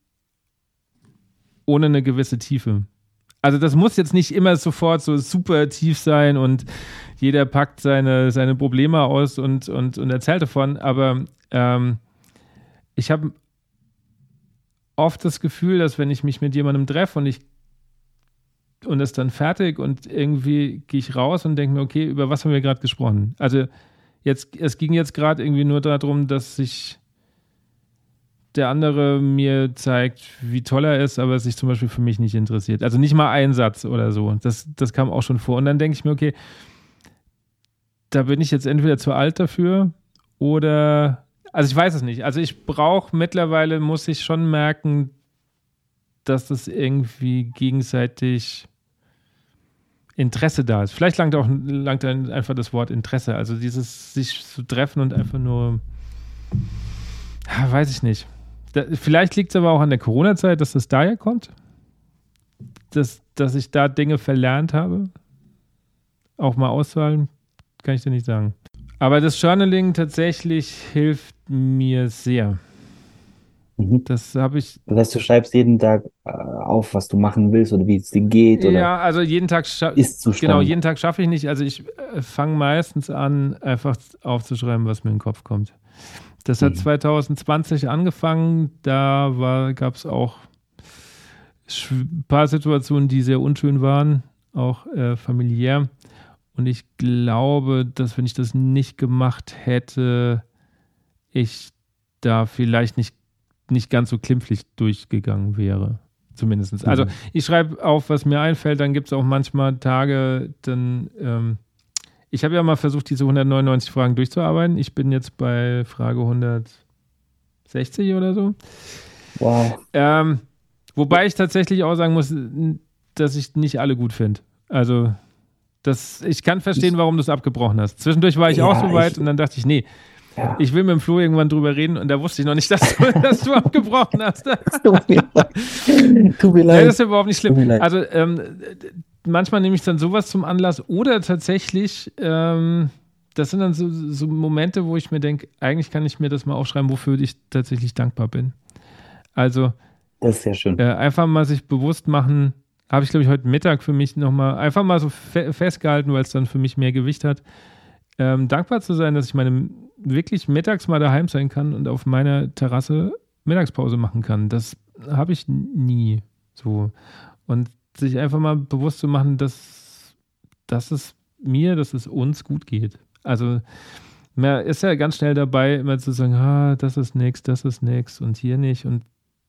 ohne eine gewisse Tiefe. Also das muss jetzt nicht immer sofort so super tief sein und jeder packt seine, seine Probleme aus und, und, und erzählt davon, aber ähm, ich habe oft das Gefühl, dass wenn ich mich mit jemandem treffe und ich und ist dann fertig und irgendwie gehe ich raus und denke mir, okay, über was haben wir gerade gesprochen? Also jetzt, es ging jetzt gerade irgendwie nur darum, dass sich der andere mir zeigt, wie toll er ist, aber es sich zum Beispiel für mich nicht interessiert. Also nicht mal ein Satz oder so. Das, das kam auch schon vor. Und dann denke ich mir, okay, da bin ich jetzt entweder zu alt dafür oder, also ich weiß es nicht. Also ich brauche mittlerweile, muss ich schon merken, dass das irgendwie gegenseitig Interesse da ist. Vielleicht langt auch langt einfach das Wort Interesse. Also dieses sich zu treffen und einfach nur, ja, weiß ich nicht. Da, vielleicht liegt es aber auch an der Corona-Zeit, dass das daher kommt. Dass, dass ich da Dinge verlernt habe. Auch mal auswählen, kann ich dir nicht sagen. Aber das Journaling tatsächlich hilft mir sehr. Mhm. Das habe ich. Das heißt, du schreibst jeden Tag äh, auf, was du machen willst oder wie es dir geht oder Ja, also jeden Tag scha- Ist-Zustand. Genau, jeden Tag schaffe ich nicht. Also ich äh, fange meistens an, einfach aufzuschreiben, was mir in den Kopf kommt. Das hat Mhm. zwanzig zwanzig angefangen. Da gab es auch ein paar Situationen, die sehr unschön waren, auch äh, familiär. Und ich glaube, dass wenn ich das nicht gemacht hätte, ich da vielleicht nicht, nicht ganz so klimpflich durchgegangen wäre. Zumindest. Also Mhm. ich schreibe auf, was mir einfällt. Dann gibt es auch manchmal Tage, dann ähm, ich habe ja mal versucht, diese hundertneunundneunzig Fragen durchzuarbeiten. Ich bin jetzt bei Frage hundertsechzig oder so. Wow. Ähm, wobei ich tatsächlich auch sagen muss, dass ich nicht alle gut finde. Also das, ich kann verstehen, warum du es abgebrochen hast. Zwischendurch war ich Ja, auch so weit ich- und dann dachte ich, nee, Ja. ich will mit dem Flo irgendwann drüber reden und da wusste ich noch nicht, dass du, dass du abgebrochen hast. Tut mir leid. Tut mir Nein, leid. das ist überhaupt nicht Tut mir schlimm. leid. Also ähm, manchmal nehme ich dann sowas zum Anlass oder tatsächlich, ähm, das sind dann so, so Momente, wo ich mir denke, eigentlich kann ich mir das mal aufschreiben, wofür ich tatsächlich dankbar bin. Also Das ist sehr schön. äh, einfach mal sich bewusst machen, habe ich glaube ich heute Mittag für mich nochmal einfach mal so fe- festgehalten, weil es dann für mich mehr Gewicht hat, ähm, dankbar zu sein, dass ich meine wirklich mittags mal daheim sein kann und auf meiner Terrasse Mittagspause machen kann. Das habe ich nie so. Und sich einfach mal bewusst zu machen, dass, dass es mir, dass es uns gut geht. Also man ist ja ganz schnell dabei, immer zu sagen, ah, das ist nix, das ist nix und hier nicht. Und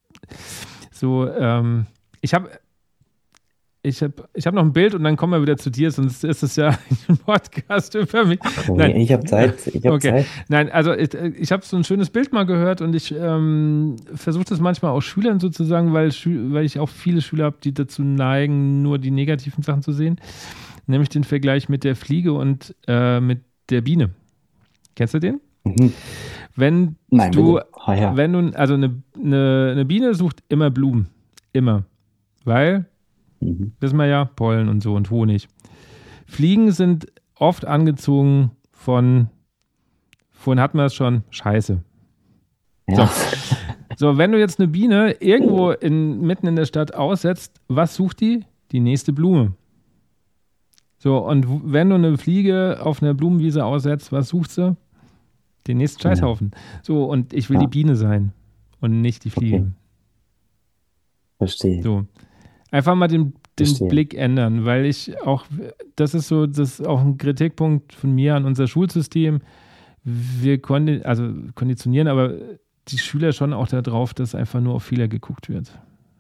so, ähm, ich habe ich hab, ich hab noch ein Bild und dann kommen wir wieder zu dir, sonst ist es ja ein Podcast über mich. Oh, Nein. ich habe Zeit. Ich habe Okay. Zeit. Nein, also ich, ich habe so ein schönes Bild mal gehört und ich ähm, versuche das manchmal auch Schülern sozusagen, weil, Schü- weil ich auch viele Schüler habe, die dazu neigen, nur die negativen Sachen zu sehen. Nämlich den Vergleich mit der Fliege und äh, mit der Biene. Kennst du den? Mhm. Wenn Nein, du, bitte. Ah, ja. wenn du, also eine, eine, eine Biene sucht immer Blumen. Immer. Weil, Mhm. wissen wir ja, Pollen und so und Honig. Fliegen sind oft angezogen von, vorhin hatten wir es schon, Scheiße. Ja. So, wenn du jetzt eine Biene irgendwo in, mitten in der Stadt aussetzt, was sucht die? Die nächste Blume. So, und w- wenn du eine Fliege auf einer Blumenwiese aussetzt, was sucht sie? Den nächsten Scheißhaufen. So, und ich will Ja. die Biene sein und nicht die Fliege. Okay. Verstehe. So. Einfach mal den, den Verstehe. Blick ändern, weil ich auch, das ist so, das ist auch ein Kritikpunkt von mir an unser Schulsystem. Wir kondi also konditionieren aber die Schüler schon auch darauf, dass einfach nur auf Fehler geguckt wird.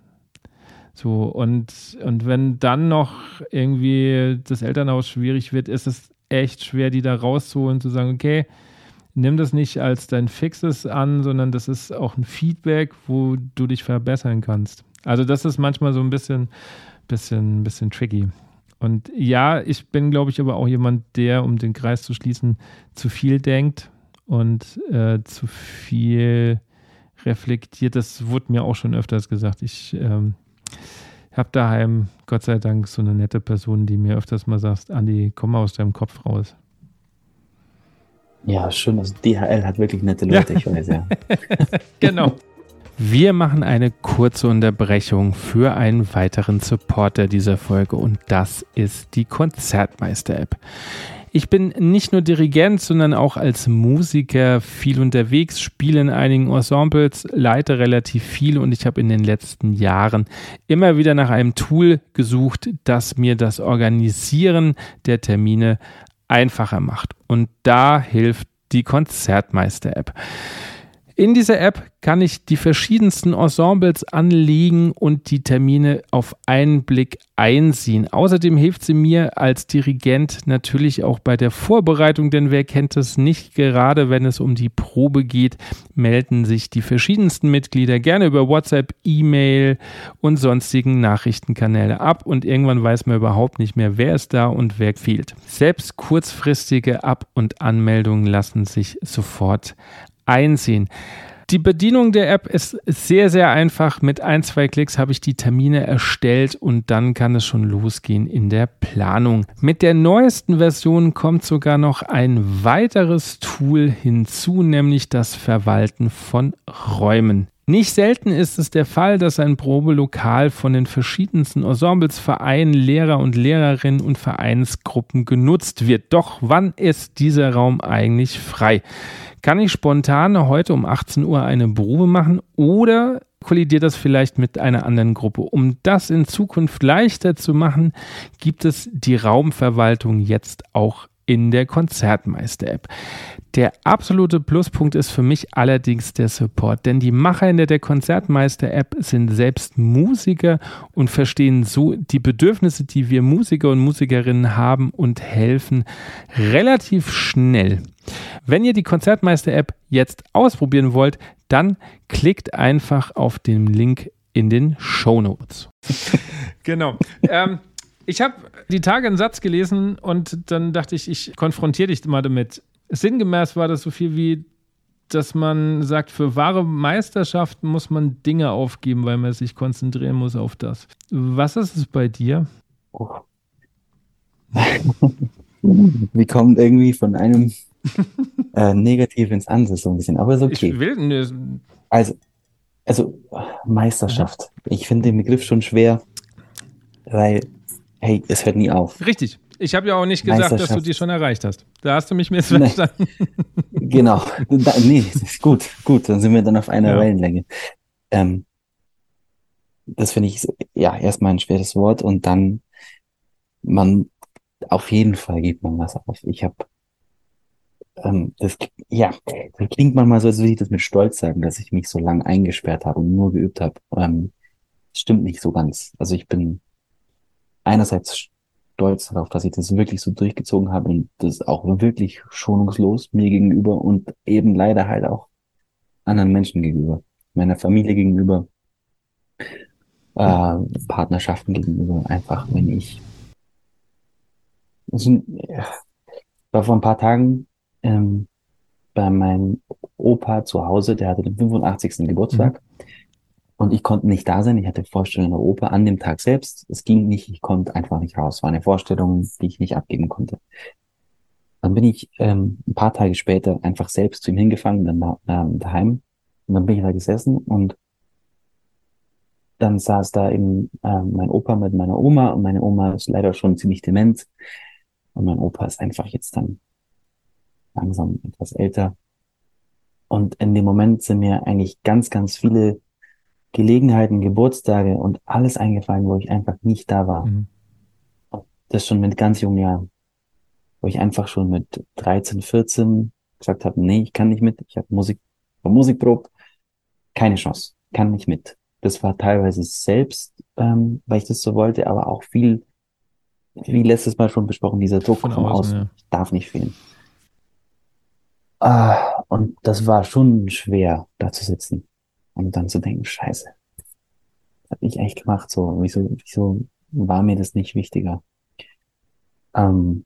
So, und, und wenn dann noch irgendwie das Elternhaus schwierig wird, ist es echt schwer, die da rauszuholen, zu sagen, okay, nimm das nicht als dein Fixes an, sondern das ist auch ein Feedback, wo du dich verbessern kannst. Also das ist manchmal so ein bisschen, bisschen, bisschen tricky. Und ja, ich bin, glaube ich, aber auch jemand, der, um den Kreis zu schließen, zu viel denkt und äh, zu viel reflektiert. Das wurde mir auch schon öfters gesagt. Ich ähm, habe daheim, Gott sei Dank, so eine nette Person, die mir öfters mal sagt, Andi, komm mal aus deinem Kopf raus. Ja, schön. Also D H L hat wirklich nette Leute, ich weiß ja. Genau. Wir machen eine kurze Unterbrechung für einen weiteren Supporter dieser Folge und das ist die Konzertmeister-App. Ich bin nicht nur Dirigent, sondern auch als Musiker viel unterwegs, spiele in einigen Ensembles, leite relativ viel und ich habe in den letzten Jahren immer wieder nach einem Tool gesucht, das mir das Organisieren der Termine einfacher macht. Und da hilft die Konzertmeister-App. In dieser App kann ich die verschiedensten Ensembles anlegen und die Termine auf einen Blick einsehen. Außerdem hilft sie mir als Dirigent natürlich auch bei der Vorbereitung, denn wer kennt es nicht, gerade wenn es um die Probe geht, melden sich die verschiedensten Mitglieder gerne über WhatsApp, E-Mail und sonstigen Nachrichtenkanäle ab und irgendwann weiß man überhaupt nicht mehr, wer ist da und wer fehlt. Selbst kurzfristige Ab- und Anmeldungen lassen sich sofort einsehen. Die Bedienung der App ist sehr, sehr einfach. Mit ein, zwei Klicks habe ich die Termine erstellt und dann kann es schon losgehen in der Planung. Mit der neuesten Version kommt sogar noch ein weiteres Tool hinzu, nämlich das Verwalten von Räumen. Nicht selten ist es der Fall, dass ein Probelokal von den verschiedensten Ensembles, Vereinen, Lehrer und Lehrerinnen und Vereinsgruppen genutzt wird. Doch wann ist dieser Raum eigentlich frei? Kann ich spontan heute um achtzehn Uhr eine Probe machen oder kollidiert das vielleicht mit einer anderen Gruppe? Um das in Zukunft leichter zu machen, gibt es die Raumverwaltung jetzt auch in der Konzertmeister-App. Der absolute Pluspunkt ist für mich allerdings der Support, denn die Macher hinter der Konzertmeister-App sind selbst Musiker und verstehen so die Bedürfnisse, die wir Musiker und Musikerinnen haben und helfen relativ schnell. Wenn ihr die Konzertmeister-App jetzt ausprobieren wollt, dann klickt einfach auf den Link in den Shownotes. Genau. ähm, ich habe die Tage einen Satz gelesen und dann dachte ich, ich konfrontiere dich mal damit. Sinngemäß war das so viel wie, dass man sagt, für wahre Meisterschaft muss man Dinge aufgeben, weil man sich konzentrieren muss auf das. Was ist es bei dir? Oh. Wir kommen irgendwie von einem äh, Negativ ins andere so ein bisschen, aber ist okay. Ich will, ne, also, also Meisterschaft. Ich finde den Begriff schon schwer, weil, hey, es hört nie auf. Richtig. Ich habe ja auch nicht gesagt, dass du die schon erreicht hast. Da hast du mich missverstanden. Nee. Genau. Da, nee, gut, gut. Dann sind wir dann auf einer Ja. Wellenlänge. Ähm, das finde ich, so, ja, erstmal ein schweres Wort und dann, man, auf jeden Fall gibt man was auf. Ich habe, ähm, das, ja, das klingt manchmal so, als würde ich das mit Stolz sagen, dass ich mich so lange eingesperrt habe und nur geübt habe. Ähm, stimmt nicht so ganz. Also ich bin einerseits stolz darauf, dass ich das wirklich so durchgezogen habe und das auch wirklich schonungslos mir gegenüber und eben leider halt auch anderen Menschen gegenüber, meiner Familie gegenüber, äh, Partnerschaften gegenüber, einfach wenn ich, also, ja, war vor ein paar Tagen ähm, bei meinem Opa zu Hause, der hatte den fünfundachtzigsten Geburtstag. Mhm. Und ich konnte nicht da sein. Ich hatte Vorstellung in der Oper an dem Tag selbst. Es ging nicht. Ich konnte einfach nicht raus. War eine Vorstellung, die ich nicht abgeben konnte. Dann bin ich ähm, ein paar Tage später einfach selbst zu ihm hingefahren, dann ähm, daheim. Und dann bin ich da gesessen und dann saß da eben ähm, mein Opa mit meiner Oma und meine Oma ist leider schon ziemlich dement. Und mein Opa ist einfach jetzt dann langsam etwas älter. Und in dem Moment sind mir eigentlich ganz, ganz viele Gelegenheiten, Geburtstage und alles eingefallen, wo ich einfach nicht da war. Mhm. Das schon mit ganz jungen Jahren. Wo ich einfach schon mit dreizehn, vierzehn gesagt habe, nee, ich kann nicht mit. Ich habe Musik, war Musikprobe, keine Chance, kann nicht mit. Das war teilweise selbst, ähm, weil ich das so wollte, aber auch viel, wie letztes Mal schon besprochen, dieser Druck von, von außen, außen. Ja. Ich darf nicht fehlen. Ah, und das war schon schwer, da zu sitzen und dann zu denken, scheiße, was habe ich eigentlich gemacht? So, wieso, wieso war mir das nicht wichtiger? Ähm,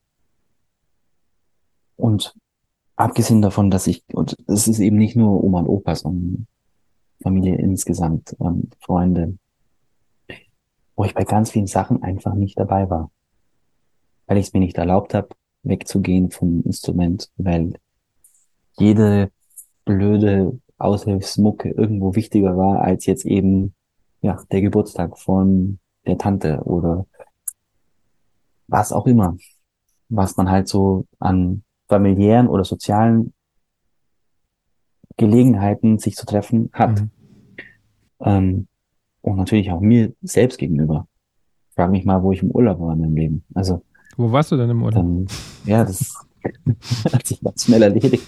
und abgesehen davon, dass ich, und es ist eben nicht nur Oma und Opa, sondern Familie insgesamt, ähm, Freunde, wo ich bei ganz vielen Sachen einfach nicht dabei war. Weil ich es mir nicht erlaubt habe, wegzugehen vom Instrument, weil jede blöde Aushilfsmucke irgendwo wichtiger war, als jetzt eben, ja, der Geburtstag von der Tante oder was auch immer, was man halt so an familiären oder sozialen Gelegenheiten, sich zu treffen, hat. Mhm. Ähm, und natürlich auch mir selbst gegenüber. Frag mich mal, wo ich im Urlaub war in meinem Leben. Also, wo warst du denn im Urlaub? Dann, ja, das hat sich ganz schnell erledigt.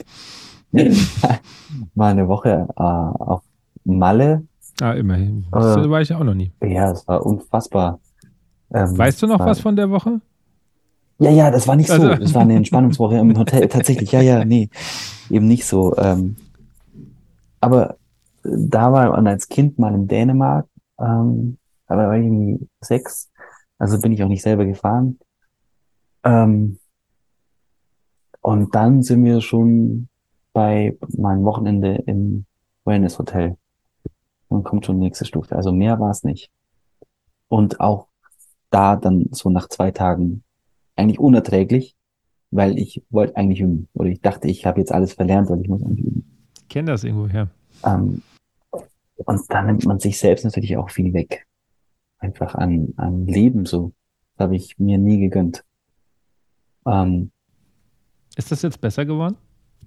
Mal eine Woche äh, auf Malle. Ah, immerhin. Das äh, war ich ja auch noch nie. Ja, es war unfassbar. Ähm, weißt du noch war, was von der Woche? Ja, ja, das war nicht also. so. Das war eine Entspannungswoche im Hotel. Tatsächlich, ja, ja, nee, eben nicht so. Ähm, aber da war man als Kind mal in Dänemark, ähm, aber war ich irgendwie sechs, also bin ich auch nicht selber gefahren. Ähm, und dann sind wir schon bei meinem Wochenende in Wellness-Hotel. Dann kommt schon die nächste Stufe. Also mehr war es nicht. Und auch da dann so nach zwei Tagen eigentlich unerträglich, weil ich wollte eigentlich üben. Oder ich dachte, ich habe jetzt alles verlernt, weil ich muss eigentlich üben. Ich kenne das irgendwo her. Ähm, und da nimmt man sich selbst natürlich auch viel weg. Einfach an, an Leben so. Das habe ich mir nie gegönnt. Ähm, Ist das jetzt besser geworden?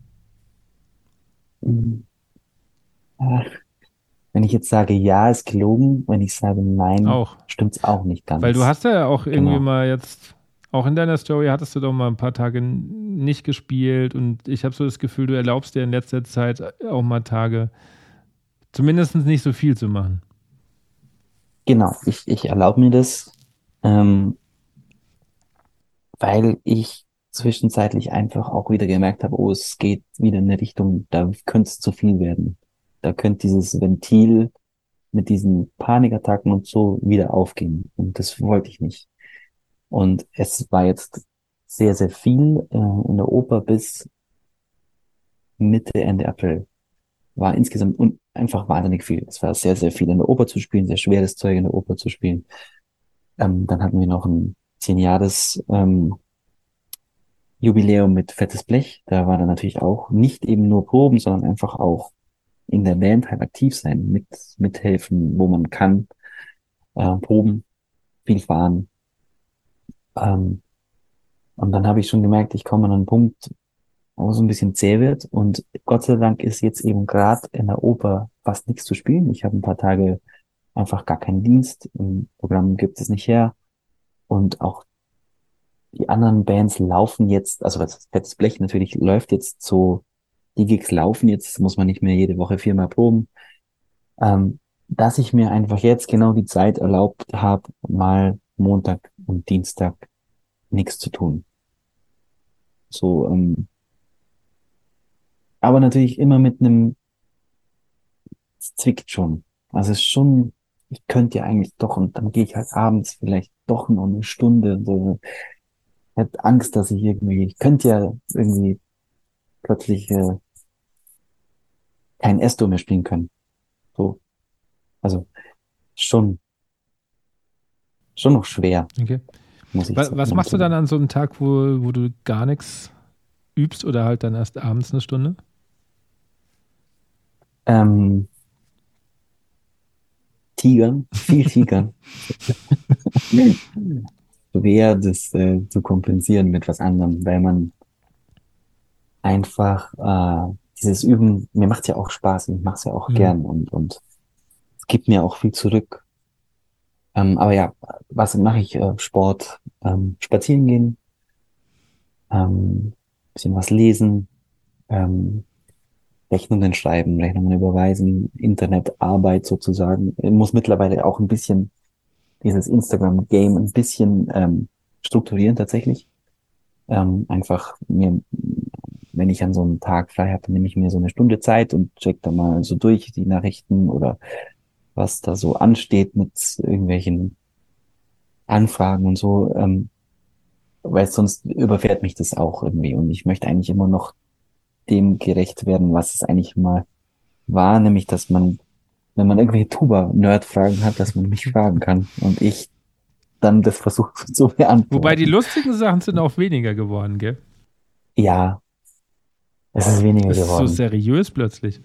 mh, äh, Wenn ich jetzt sage, ja, ist gelogen, wenn ich sage, nein, Auch. stimmt's auch nicht Weil du ganz. hast ja auch irgendwie Genau. mal jetzt, auch in deiner Story hattest du doch mal ein paar Tage n- nicht gespielt und ich habe so das Gefühl, du erlaubst dir in letzter Zeit auch mal Tage, zumindest nicht so viel zu machen. Genau, ich, ich erlaube mir das, ähm, weil ich zwischenzeitlich einfach auch wieder gemerkt habe, oh, es geht wieder in eine Richtung, da könnte es zu viel werden. Da könnte dieses Ventil mit diesen Panikattacken und so wieder aufgehen. Und das wollte ich nicht. Und es war jetzt sehr, sehr viel äh, in der Oper bis Mitte, Ende April. War insgesamt un einfach wahnsinnig viel. Es war sehr, sehr viel in der Oper zu spielen, sehr schweres Zeug in der Oper zu spielen. Ähm, dann hatten wir noch ein zehn Jahres ähm, Jubiläum mit Fettes Blech. Da war dann natürlich auch nicht eben nur Proben, sondern einfach auch in der Band halt aktiv sein, mit mithelfen, wo man kann, äh, proben, viel fahren. Ähm, und dann habe ich schon gemerkt, ich komme an einen Punkt, wo es so ein bisschen zäh wird. Und Gott sei Dank ist jetzt eben gerade in der Oper fast nichts zu spielen. Ich habe ein paar Tage einfach gar keinen Dienst. Im Programm gibt es nicht her. Und auch die anderen Bands laufen jetzt, also das Fettes Blech natürlich läuft jetzt so, die Gigs laufen jetzt, muss man nicht mehr jede Woche viermal proben. Ähm, dass ich mir einfach jetzt genau die Zeit erlaubt habe, mal Montag und Dienstag nichts zu tun. So, ähm, aber natürlich immer mit einem, es zwickt schon. Also es ist schon, ich könnte ja eigentlich doch, und dann gehe ich halt abends vielleicht doch noch eine Stunde, so, ich hätte Angst, dass ich irgendwie, ich könnte ja irgendwie plötzlich äh, kein S-Dur mehr spielen können. So, also schon, schon noch schwer, Okay. muss ich Wa- Was sagen. machst du dann an so einem Tag, wo, wo du gar nichts übst oder halt dann erst abends eine Stunde? Ähm, Tigern, viel Tigern. Schwer, das äh, zu kompensieren mit was anderem, weil man einfach äh, dieses Üben, mir macht's ja auch Spaß, ich mache es ja auch Mhm. gern und und es gibt mir auch viel zurück. Ähm, aber ja, was mache ich? Äh, Sport, ähm, spazieren gehen, ähm, bisschen was lesen, ähm, Rechnungen schreiben, Rechnungen überweisen, Internetarbeit sozusagen. Ich muss mittlerweile auch ein bisschen dieses Instagram-Game ein bisschen ähm, strukturieren tatsächlich. Ähm, einfach mir, wenn ich an so einem Tag frei habe, dann nehme ich mir so eine Stunde Zeit und check da mal so durch die Nachrichten oder was da so ansteht mit irgendwelchen Anfragen und so, ähm, weil sonst überfährt mich das auch irgendwie und ich möchte eigentlich immer noch dem gerecht werden, was es eigentlich mal war, nämlich dass man, wenn man irgendwelche Tuba-Nerd-Fragen hat, dass man mich fragen kann und ich dann das versuche zu Wobei die beantworten. lustigen Sachen sind auch weniger geworden, gell? Ja, es ist weniger Es ist so geworden. seriös plötzlich.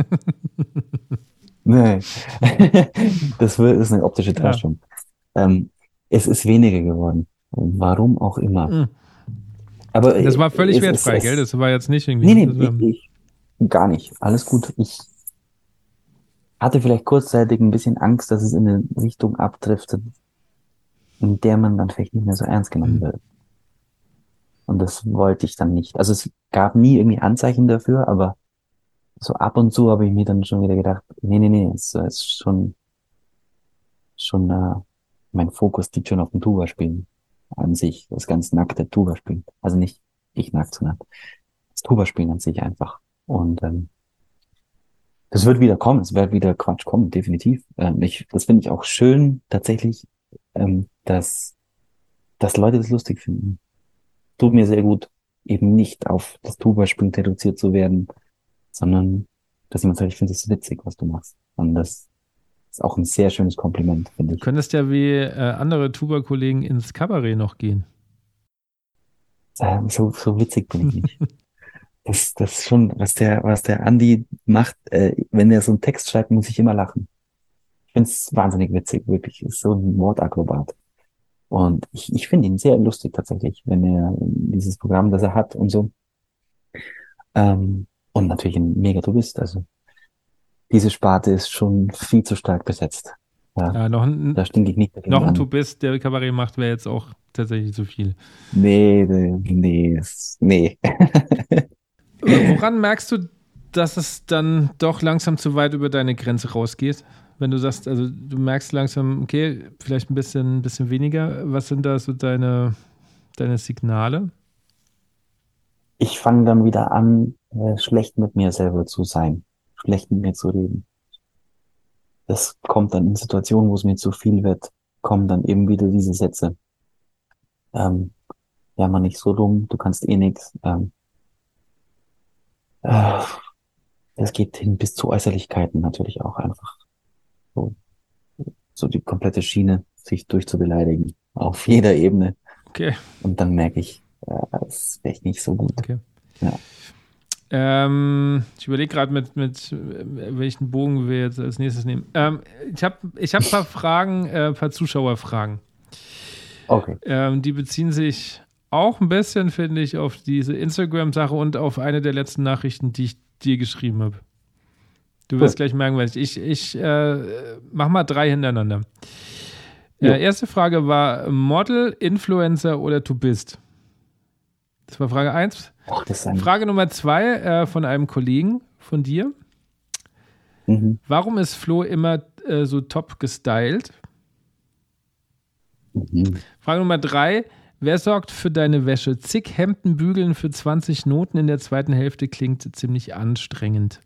Nee. Das wird- ist eine optische Ja. Täuschung. Ähm, es ist weniger geworden. Warum auch immer. Mhm. Aber Das äh, war völlig es ist wertfrei, gell? es. Das war jetzt nicht Nee, irgendwie. nee, Das war, ich, ich gar nicht. Alles gut. Ich hatte vielleicht kurzzeitig ein bisschen Angst, dass es in eine Richtung abdriftet, in der man dann vielleicht nicht mehr so ernst genommen mhm. wird. Und das wollte ich dann nicht. Also es gab nie irgendwie Anzeichen dafür, aber so ab und zu habe ich mir dann schon wieder gedacht, nee, nee, nee, es es ist schon, schon, äh, mein Fokus liegt schon auf dem Tuba-Spielen an sich, das ganz nackte Tuba-Spielen. Also nicht ich nackt, sondern das Tuba-Spielen an sich einfach. Und ähm, das wird wieder kommen, es wird wieder Quatsch kommen, definitiv. Ähm, ich, das finde ich auch schön, tatsächlich, ähm, dass, dass Leute das lustig finden. Tut mir sehr gut, eben nicht auf das Tuba-Spielen reduziert zu werden, sondern dass jemand sagt, ich finde es witzig, was du machst. Und das ist auch ein sehr schönes Kompliment, finde Du ich. könntest ja wie äh, andere Tuba-Kollegen ins Kabarett noch gehen. Äh, so, so witzig bin ich nicht. Das, das ist schon, was der, was der Andi macht, äh, wenn er so einen Text schreibt, muss ich immer lachen. Ich finde es wahnsinnig witzig, wirklich. Ist so ein Wortakrobat. Und ich, ich finde ihn sehr lustig tatsächlich, wenn er dieses Programm, das er hat und so. Ähm, und natürlich ein Mega-Tourist. Also diese Sparte ist schon viel zu stark besetzt. Ja, Ja, noch ein, da stinke ich nicht dagegen noch ein an. Tubist, der Kabarett macht, wäre jetzt auch tatsächlich zu viel. Nee, nee, nee, es- nee. Woran merkst du, dass es dann doch langsam zu weit über deine Grenze rausgeht? Wenn du sagst, also du merkst langsam, okay, vielleicht ein bisschen, bisschen weniger. Was sind da so deine, deine Signale? Ich fange dann wieder an, äh, schlecht mit mir selber zu sein, schlecht mit mir zu reden. Das kommt dann in Situationen, wo es mir zu viel wird, kommen dann eben wieder diese Sätze. Ähm, ja, man, nicht so dumm, du kannst eh nix. Ähm, äh, das geht hin bis zu Äußerlichkeiten natürlich auch einfach. So, so die komplette Schiene, sich durchzubeleidigen. Auf jeder Ebene. Okay, Und dann merke ich, äh, das ist echt nicht so gut. okay. Ja. Ähm, ich überlege gerade, mit, mit äh, welchen Bogen wir jetzt als nächstes nehmen. Ähm, ich habe ich hab ein paar Fragen, äh, ein paar Zuschauerfragen. Okay. Ähm, die beziehen sich auch ein bisschen, finde ich, auf diese Instagram-Sache und auf eine der letzten Nachrichten, die ich dir geschrieben habe. Du wirst Cool. gleich merken, was ich. Ich äh, mach mal drei hintereinander. Jo. Äh, erste Frage war Model, Influencer oder du bist? Das war Frage eins. Ach, das ist ein, Frage Nummer zwei äh, von einem Kollegen von dir. mhm. Warum ist Flo immer äh, so top gestylt? Mhm. Frage Nummer drei. Wer sorgt für deine Wäsche? Zig Hemden bügeln für zwanzig Noten in der zweiten Hälfte klingt ziemlich anstrengend.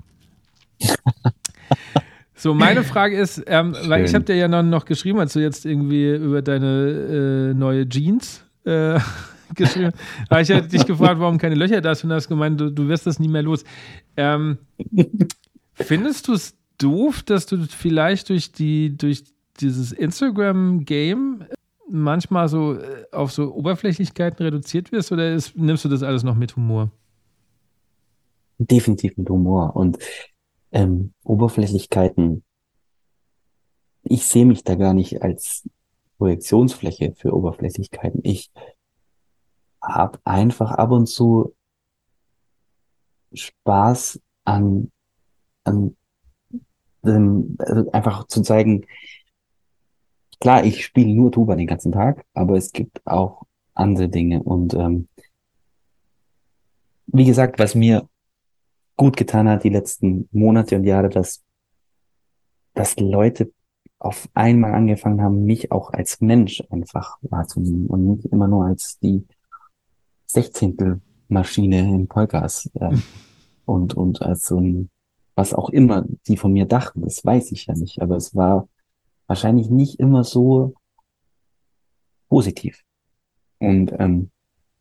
So, meine Frage ist, ähm, weil ich habe dir ja noch, noch geschrieben, als du jetzt irgendwie über deine äh, neue Jeans äh, geschrieben hast, habe ich ja dich gefragt, warum keine Löcher da ist und hast gemeint, du, du wirst das nie mehr los. Ähm, findest du es doof, dass du vielleicht durch die durch dieses Instagram-Game manchmal so äh, auf so Oberflächlichkeiten reduziert wirst oder ist, nimmst du das alles noch mit Humor? Definitiv mit Humor und ähm, Oberflächlichkeiten. Ich sehe mich da gar nicht als Projektionsfläche für Oberflächlichkeiten. Ich habe einfach ab und zu Spaß an, an dem, also einfach zu zeigen, klar, ich spiele nur Tuba den ganzen Tag, aber es gibt auch andere Dinge. Und ähm, wie gesagt, was mir gut getan hat die letzten Monate und Jahre, dass, dass Leute auf einmal angefangen haben, mich auch als Mensch einfach wahrzunehmen und nicht immer nur als die Sechzehntelmaschine im Vollgas ähm, und, und als so ein, was auch immer die von mir dachten, das weiß ich ja nicht, aber es war wahrscheinlich nicht immer so positiv. Und ähm,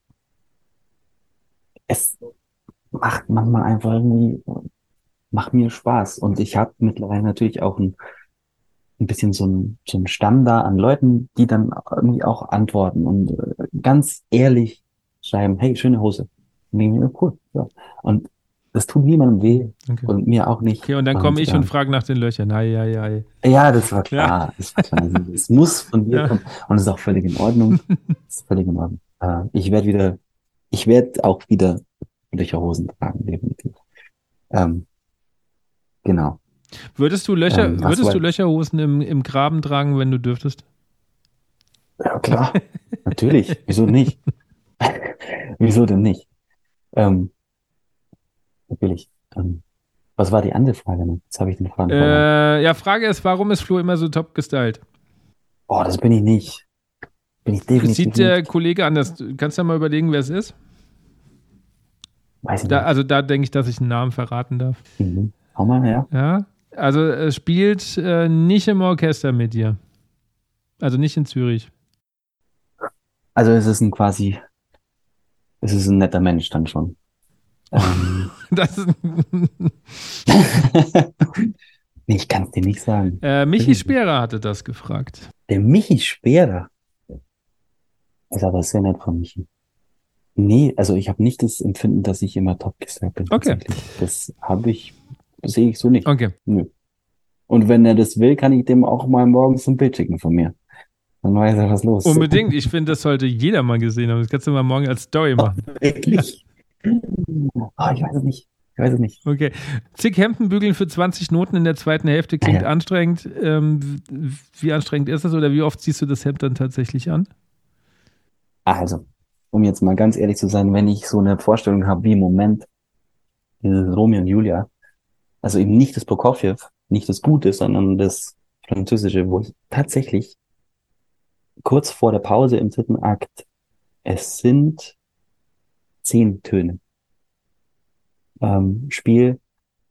es macht manchmal einfach irgendwie, macht mir Spaß. Und ich habe mittlerweile natürlich auch ein, ein bisschen so ein, so ein Stamm da an Leuten, die dann irgendwie auch antworten und äh, ganz ehrlich schreiben, hey, schöne Hose. Und ich mir, cool, ja. Und das tut niemandem weh Okay. und mir auch nicht. Okay, und dann komme ich äh, und frage nach den Löchern. Ei, ei, ei. Ja, das war Ja. klar. Das war klar. Also, es muss von dir Ja. kommen. Und es ist auch völlig in Ordnung. Es ist völlig in Ordnung. Äh, ich werde wieder, ich werde auch wieder Löcherhosen tragen, definitiv. Ähm, genau. Würdest du Löcher, Ähm, hast du würdest du halt, Löcherhosen im, im Graben tragen, wenn du dürftest? ja klar, natürlich. Wieso nicht? Wieso denn nicht? Ähm, natürlich. Ähm, was war die andere Frage noch? Jetzt habe ich den Faden verloren. Äh, ja, Frage ist, warum ist Flo immer so top gestylt? Oh, das bin ich nicht. Bin ich definitiv Sieht der nicht. Kollege anders? Kannst du ja mal überlegen, wer es ist? Weiß ich Da, nicht. also da denke ich, dass ich einen Namen verraten darf. Mhm. Hau mal her. Ja, also er spielt äh, nicht im Orchester mit dir. Also nicht in Zürich. Also es ist ein quasi, es ist ein netter Mensch dann schon. Ähm, Das ist, Nee, ich kann es dir nicht sagen. äh, Michi Speerer hatte das gefragt. Der Michi Speerer. Ist aber sehr nett von Michi. Nee, also ich habe nicht das Empfinden, dass ich immer top gestylt bin, Okay. tatsächlich. Das habe ich, sehe ich so nicht. Okay. Nö. Und wenn er das will, kann ich dem auch mal morgens ein Bild schicken von mir. Dann weiß er, was los ist. Unbedingt. Ich finde, das sollte jeder mal gesehen haben. Das kannst du mal morgen als Story machen. Wirklich? Oh, ich weiß es nicht. Ich weiß es nicht. Okay. Zig Hemden bügeln für zwanzig Noten in der zweiten Hälfte klingt Ja. anstrengend. Ähm, wie anstrengend ist das oder wie oft ziehst du das Hemd dann tatsächlich an? Also, um jetzt mal ganz ehrlich zu sein, wenn ich so eine Vorstellung habe wie im Moment dieses Romeo und Julia, also eben nicht das Prokofjew, nicht das Gute, sondern das Französische, wo ich tatsächlich kurz vor der Pause im dritten Akt, es sind zehn Töne, ähm, Spiel,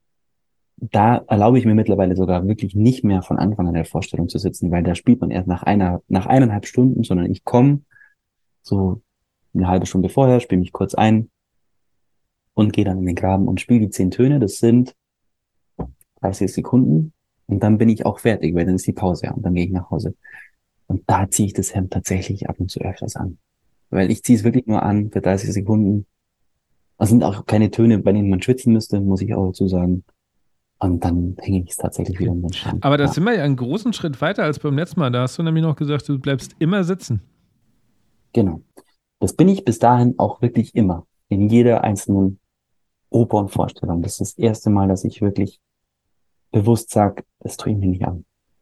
da erlaube ich mir mittlerweile sogar wirklich nicht mehr von Anfang an der Vorstellung zu sitzen, weil da spielt man erst nach einer, nach eineinhalb Stunden, sondern ich komme so eine halbe Stunde vorher, spiele mich kurz ein und gehe dann in den Graben und spiele die zehn Töne. Das sind dreißig Sekunden und dann bin ich auch fertig, weil dann ist die Pause und dann gehe ich nach Hause. Und da ziehe ich das Hemd tatsächlich ab und zu öfters an. Weil ich ziehe es wirklich nur an für dreißig Sekunden. Das sind auch keine Töne, bei denen man schwitzen müsste, muss ich auch dazu sagen. Und dann hänge ich es tatsächlich wieder in den Stand. Aber da Ja. sind wir ja einen großen Schritt weiter als beim letzten Mal. Da hast du nämlich noch gesagt, du bleibst immer sitzen. Genau. Das bin ich bis dahin auch wirklich immer. In jeder einzelnen Opernvorstellung. Das ist das erste Mal, dass ich wirklich bewusst sage, das tue ich mir nicht an.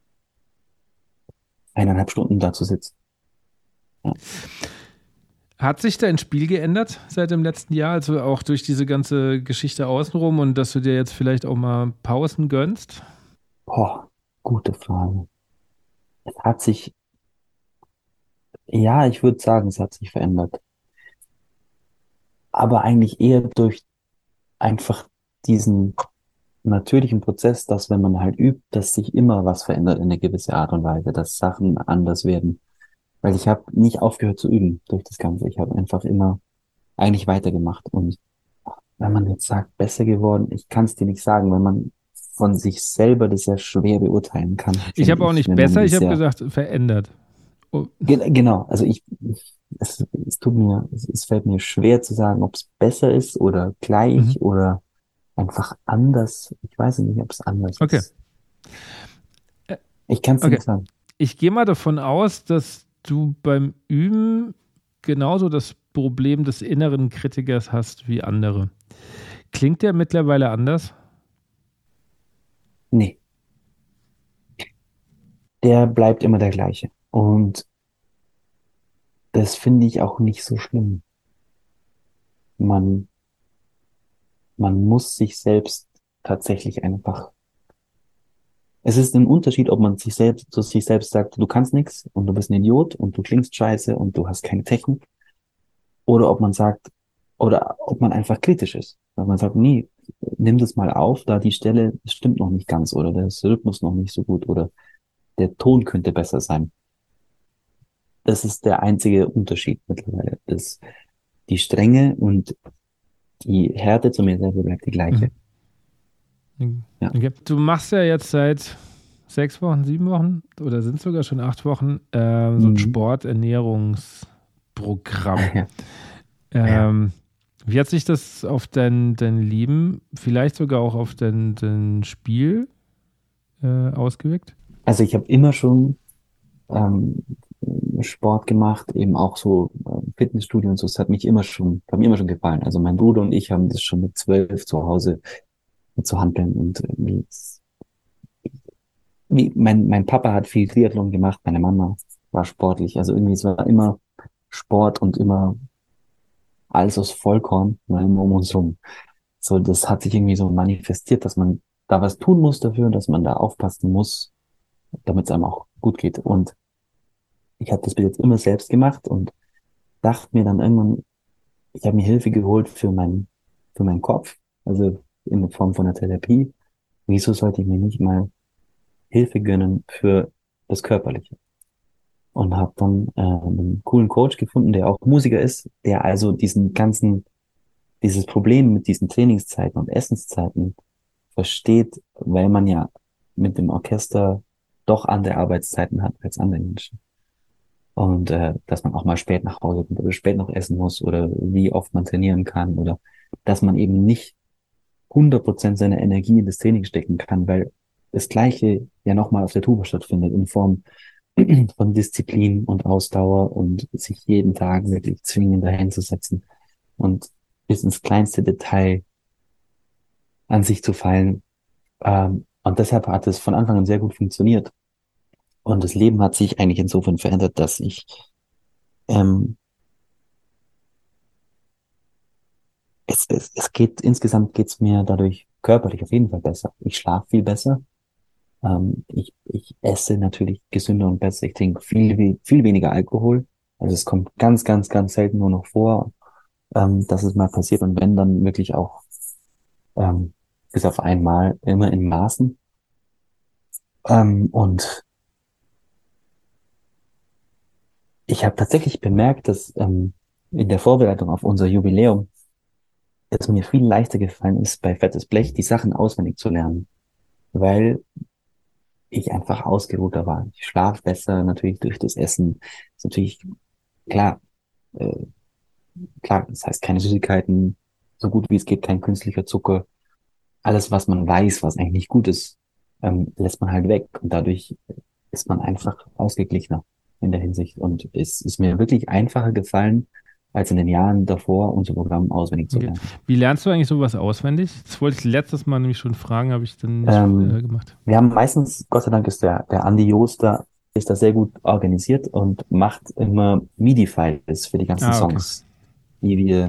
Eineinhalb Stunden da zu sitzen. Ja. Hat sich dein Spiel geändert seit dem letzten Jahr? Also auch durch diese ganze Geschichte außenrum und dass du dir jetzt vielleicht auch mal Pausen gönnst? Boah, gute Frage. Es hat sich, ja, ich würde sagen, es hat sich verändert. Aber eigentlich eher durch einfach diesen natürlichen Prozess, dass wenn man halt übt, dass sich immer was verändert in eine gewisse Art und Weise, dass Sachen anders werden. Weil ich habe nicht aufgehört zu üben durch das Ganze. Ich habe einfach immer eigentlich weitergemacht. Und wenn man jetzt sagt, besser geworden, ich kann es dir nicht sagen, weil man von sich selber das ja schwer beurteilen kann. Ich habe auch nicht wenn man besser, ich das habe ja, gesagt, verändert. Oh, Ge- genau, also ich, es, es tut mir, es, es fällt mir schwer zu sagen, ob es besser ist oder gleich mhm. oder einfach anders. Ich weiß nicht, ob es anders Okay. ist. Ich kann es Okay. nicht sagen. Ich gehe mal davon aus, dass du beim Üben genauso das Problem des inneren Kritikers hast wie andere. Klingt der mittlerweile anders? Nee, der bleibt immer der gleiche. Und das finde ich auch nicht so schlimm. Man, man muss sich selbst tatsächlich einfach. Es ist ein Unterschied, ob man sich selbst zu sich selbst sagt, du kannst nichts und du bist ein Idiot und du klingst scheiße und du hast keine Technik. Oder ob man sagt, oder ob man einfach kritisch ist. Weil man sagt, nee, nimm das mal auf, da die Stelle stimmt noch nicht ganz oder der Rhythmus noch nicht so gut oder der Ton könnte besser sein. Das ist der einzige Unterschied mittlerweile. Das, die Strenge und die Härte zu mir selber bleibt die gleiche. Mhm. Ja. Okay. Du machst ja jetzt seit sechs Wochen, sieben Wochen oder sind es sogar schon acht Wochen äh, so ein Mhm. Sporternährungsprogramm. Ja. Ähm, wie hat sich das auf dein, dein Leben, vielleicht sogar auch auf dein, dein Spiel äh, ausgewirkt? Also ich habe immer schon ähm, Sport gemacht, eben auch so ähm, Fitnessstudio und so. Es hat mich immer schon, hat mir immer schon gefallen. Also mein Bruder und ich haben das schon mit zwölf zu Hause mit zu handeln und irgendwie, wie, mein, mein Papa hat viel Triathlon gemacht, meine Mama war sportlich. Also irgendwie, es war immer Sport und immer alles aus Vollkorn, ne, immer um uns rum. So, das hat sich irgendwie so manifestiert, dass man da was tun muss dafür, dass man da aufpassen muss, damit es einem auch gut geht. Und ich habe das bis jetzt immer selbst gemacht und dachte mir dann irgendwann, ich habe mir Hilfe geholt für mein, für meinen Kopf, also in der Form von einer Therapie. Wieso sollte ich mir nicht mal Hilfe gönnen für das Körperliche? Und habe dann äh, einen coolen Coach gefunden, der auch Musiker ist, der also diesen ganzen, dieses Problem mit diesen Trainingszeiten und Essenszeiten versteht, weil man ja mit dem Orchester doch andere Arbeitszeiten hat als andere Menschen. Und äh, dass man auch mal spät nach Hause kommt oder spät noch essen muss oder wie oft man trainieren kann oder dass man eben nicht hundert Prozent seiner Energie in das Training stecken kann, weil das Gleiche ja nochmal auf der Tuba stattfindet in Form von Disziplin und Ausdauer und sich jeden Tag wirklich zwingen, dahin zu setzen und bis ins kleinste Detail an sich zu fallen. Ähm, und deshalb hat es von Anfang an sehr gut funktioniert. Und das Leben hat sich eigentlich insofern verändert, dass ich, ähm, es, es, es geht, insgesamt geht's mir dadurch körperlich auf jeden Fall besser. Ich schlafe viel besser. Ähm, ich, ich esse natürlich gesünder und besser. Ich trinke viel, we- viel weniger Alkohol. Also es kommt ganz, ganz, ganz selten nur noch vor, ähm, dass es mal passiert. Und wenn, dann wirklich auch, ähm, bis auf einmal immer in Maßen. Ähm, und ich habe tatsächlich bemerkt, dass ähm, in der Vorbereitung auf unser Jubiläum es mir viel leichter gefallen ist, bei Fettes Blech die Sachen auswendig zu lernen, weil ich einfach ausgeruhter war. Ich schlafe besser, natürlich durch das Essen. Ist natürlich klar, äh, klar, das heißt keine Süßigkeiten, so gut wie es geht, kein künstlicher Zucker. Alles, was man weiß, was eigentlich nicht gut ist, ähm, lässt man halt weg. Und dadurch ist man einfach ausgeglichener in der Hinsicht. Und es ist mir wirklich einfacher gefallen, als in den Jahren davor unser Programm auswendig zu Okay. lernen. Wie lernst du eigentlich sowas auswendig? Das wollte ich letztes Mal nämlich schon fragen, habe ich dann nicht Ähm, äh, gemacht. wir haben meistens, Gott sei Dank ist der, der Andi Joost da, ist da sehr gut organisiert und macht immer MIDI-Files für die ganzen Ah, okay. Songs, die wir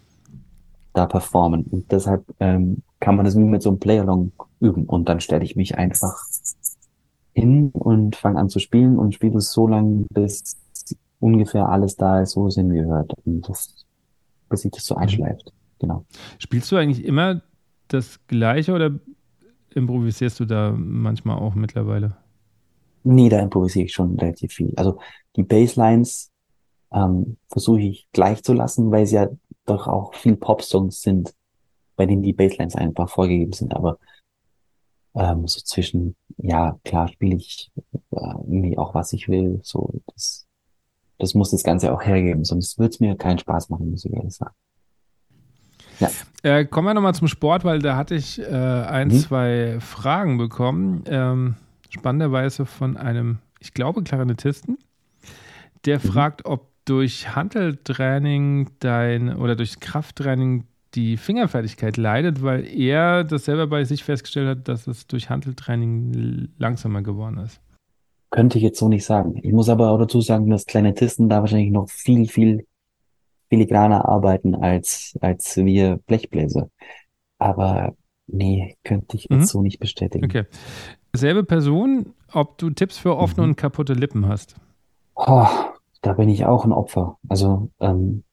da performen. Und deshalb ähm, kann man das nur mit so einem Playalong üben. Und dann stelle ich mich einfach hin und fange an zu spielen und spiele es so lange, bis ungefähr alles da ist, wo es hingehört. Und das, bis sich das so Mhm. einschleift. Genau. Spielst du eigentlich immer das Gleiche oder improvisierst du da manchmal auch mittlerweile? Nee, da improvisiere ich schon relativ viel. Also die Basslines ähm, versuche ich gleich zu lassen, weil es ja doch auch viel Pop-Songs sind, bei denen die Basslines einfach vorgegeben sind. Aber ähm, so zwischen, ja, klar spiele ich äh, irgendwie auch, was ich will. So, das, das muss das Ganze auch hergeben, sonst würde es mir keinen Spaß machen, muss ich ehrlich sagen. Ja. Äh, kommen wir nochmal zum Sport, weil da hatte ich äh, ein, Mhm. zwei Fragen bekommen. Ähm, spannenderweise von einem, ich glaube, Klarinettisten, der Mhm. fragt, ob durch Hanteltraining dein oder durch Krafttraining die Fingerfertigkeit leidet, weil er das selber bei sich festgestellt hat, dass es durch Hanteltraining langsamer geworden ist. Könnte ich jetzt so nicht sagen. Ich muss aber auch dazu sagen, dass Klarinettisten da wahrscheinlich noch viel, viel filigraner arbeiten als, als wir Blechbläser. Aber nee, könnte ich jetzt Mhm. so nicht bestätigen. Okay. Selbe Person, ob du Tipps für offene Mhm. und kaputte Lippen hast. Oh, da bin ich auch ein Opfer. Also, ähm,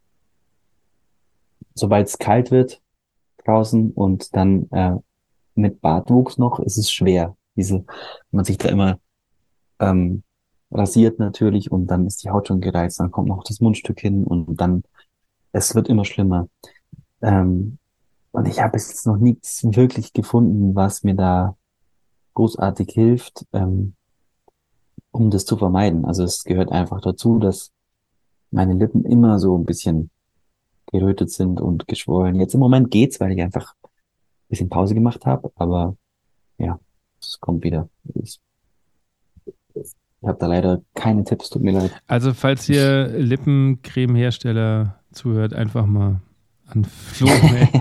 sobald es kalt wird draußen und dann äh, mit Bartwuchs noch, ist es schwer. Diese, man sich da immer ähm, rasiert natürlich und dann ist die Haut schon gereizt, dann kommt noch das Mundstück hin und dann, es wird immer schlimmer. Ähm, und ich habe bis jetzt noch nichts wirklich gefunden, was mir da großartig hilft, ähm, um das zu vermeiden. Also es gehört einfach dazu, dass meine Lippen immer so ein bisschen gerötet sind und geschwollen. Jetzt im Moment geht's, weil ich einfach ein bisschen Pause gemacht habe, aber ja, es kommt wieder. Ich, ich habe da leider keine Tipps, tut mir leid. Also, falls ihr Lippencreme-Hersteller zuhört, einfach mal an Flo melden.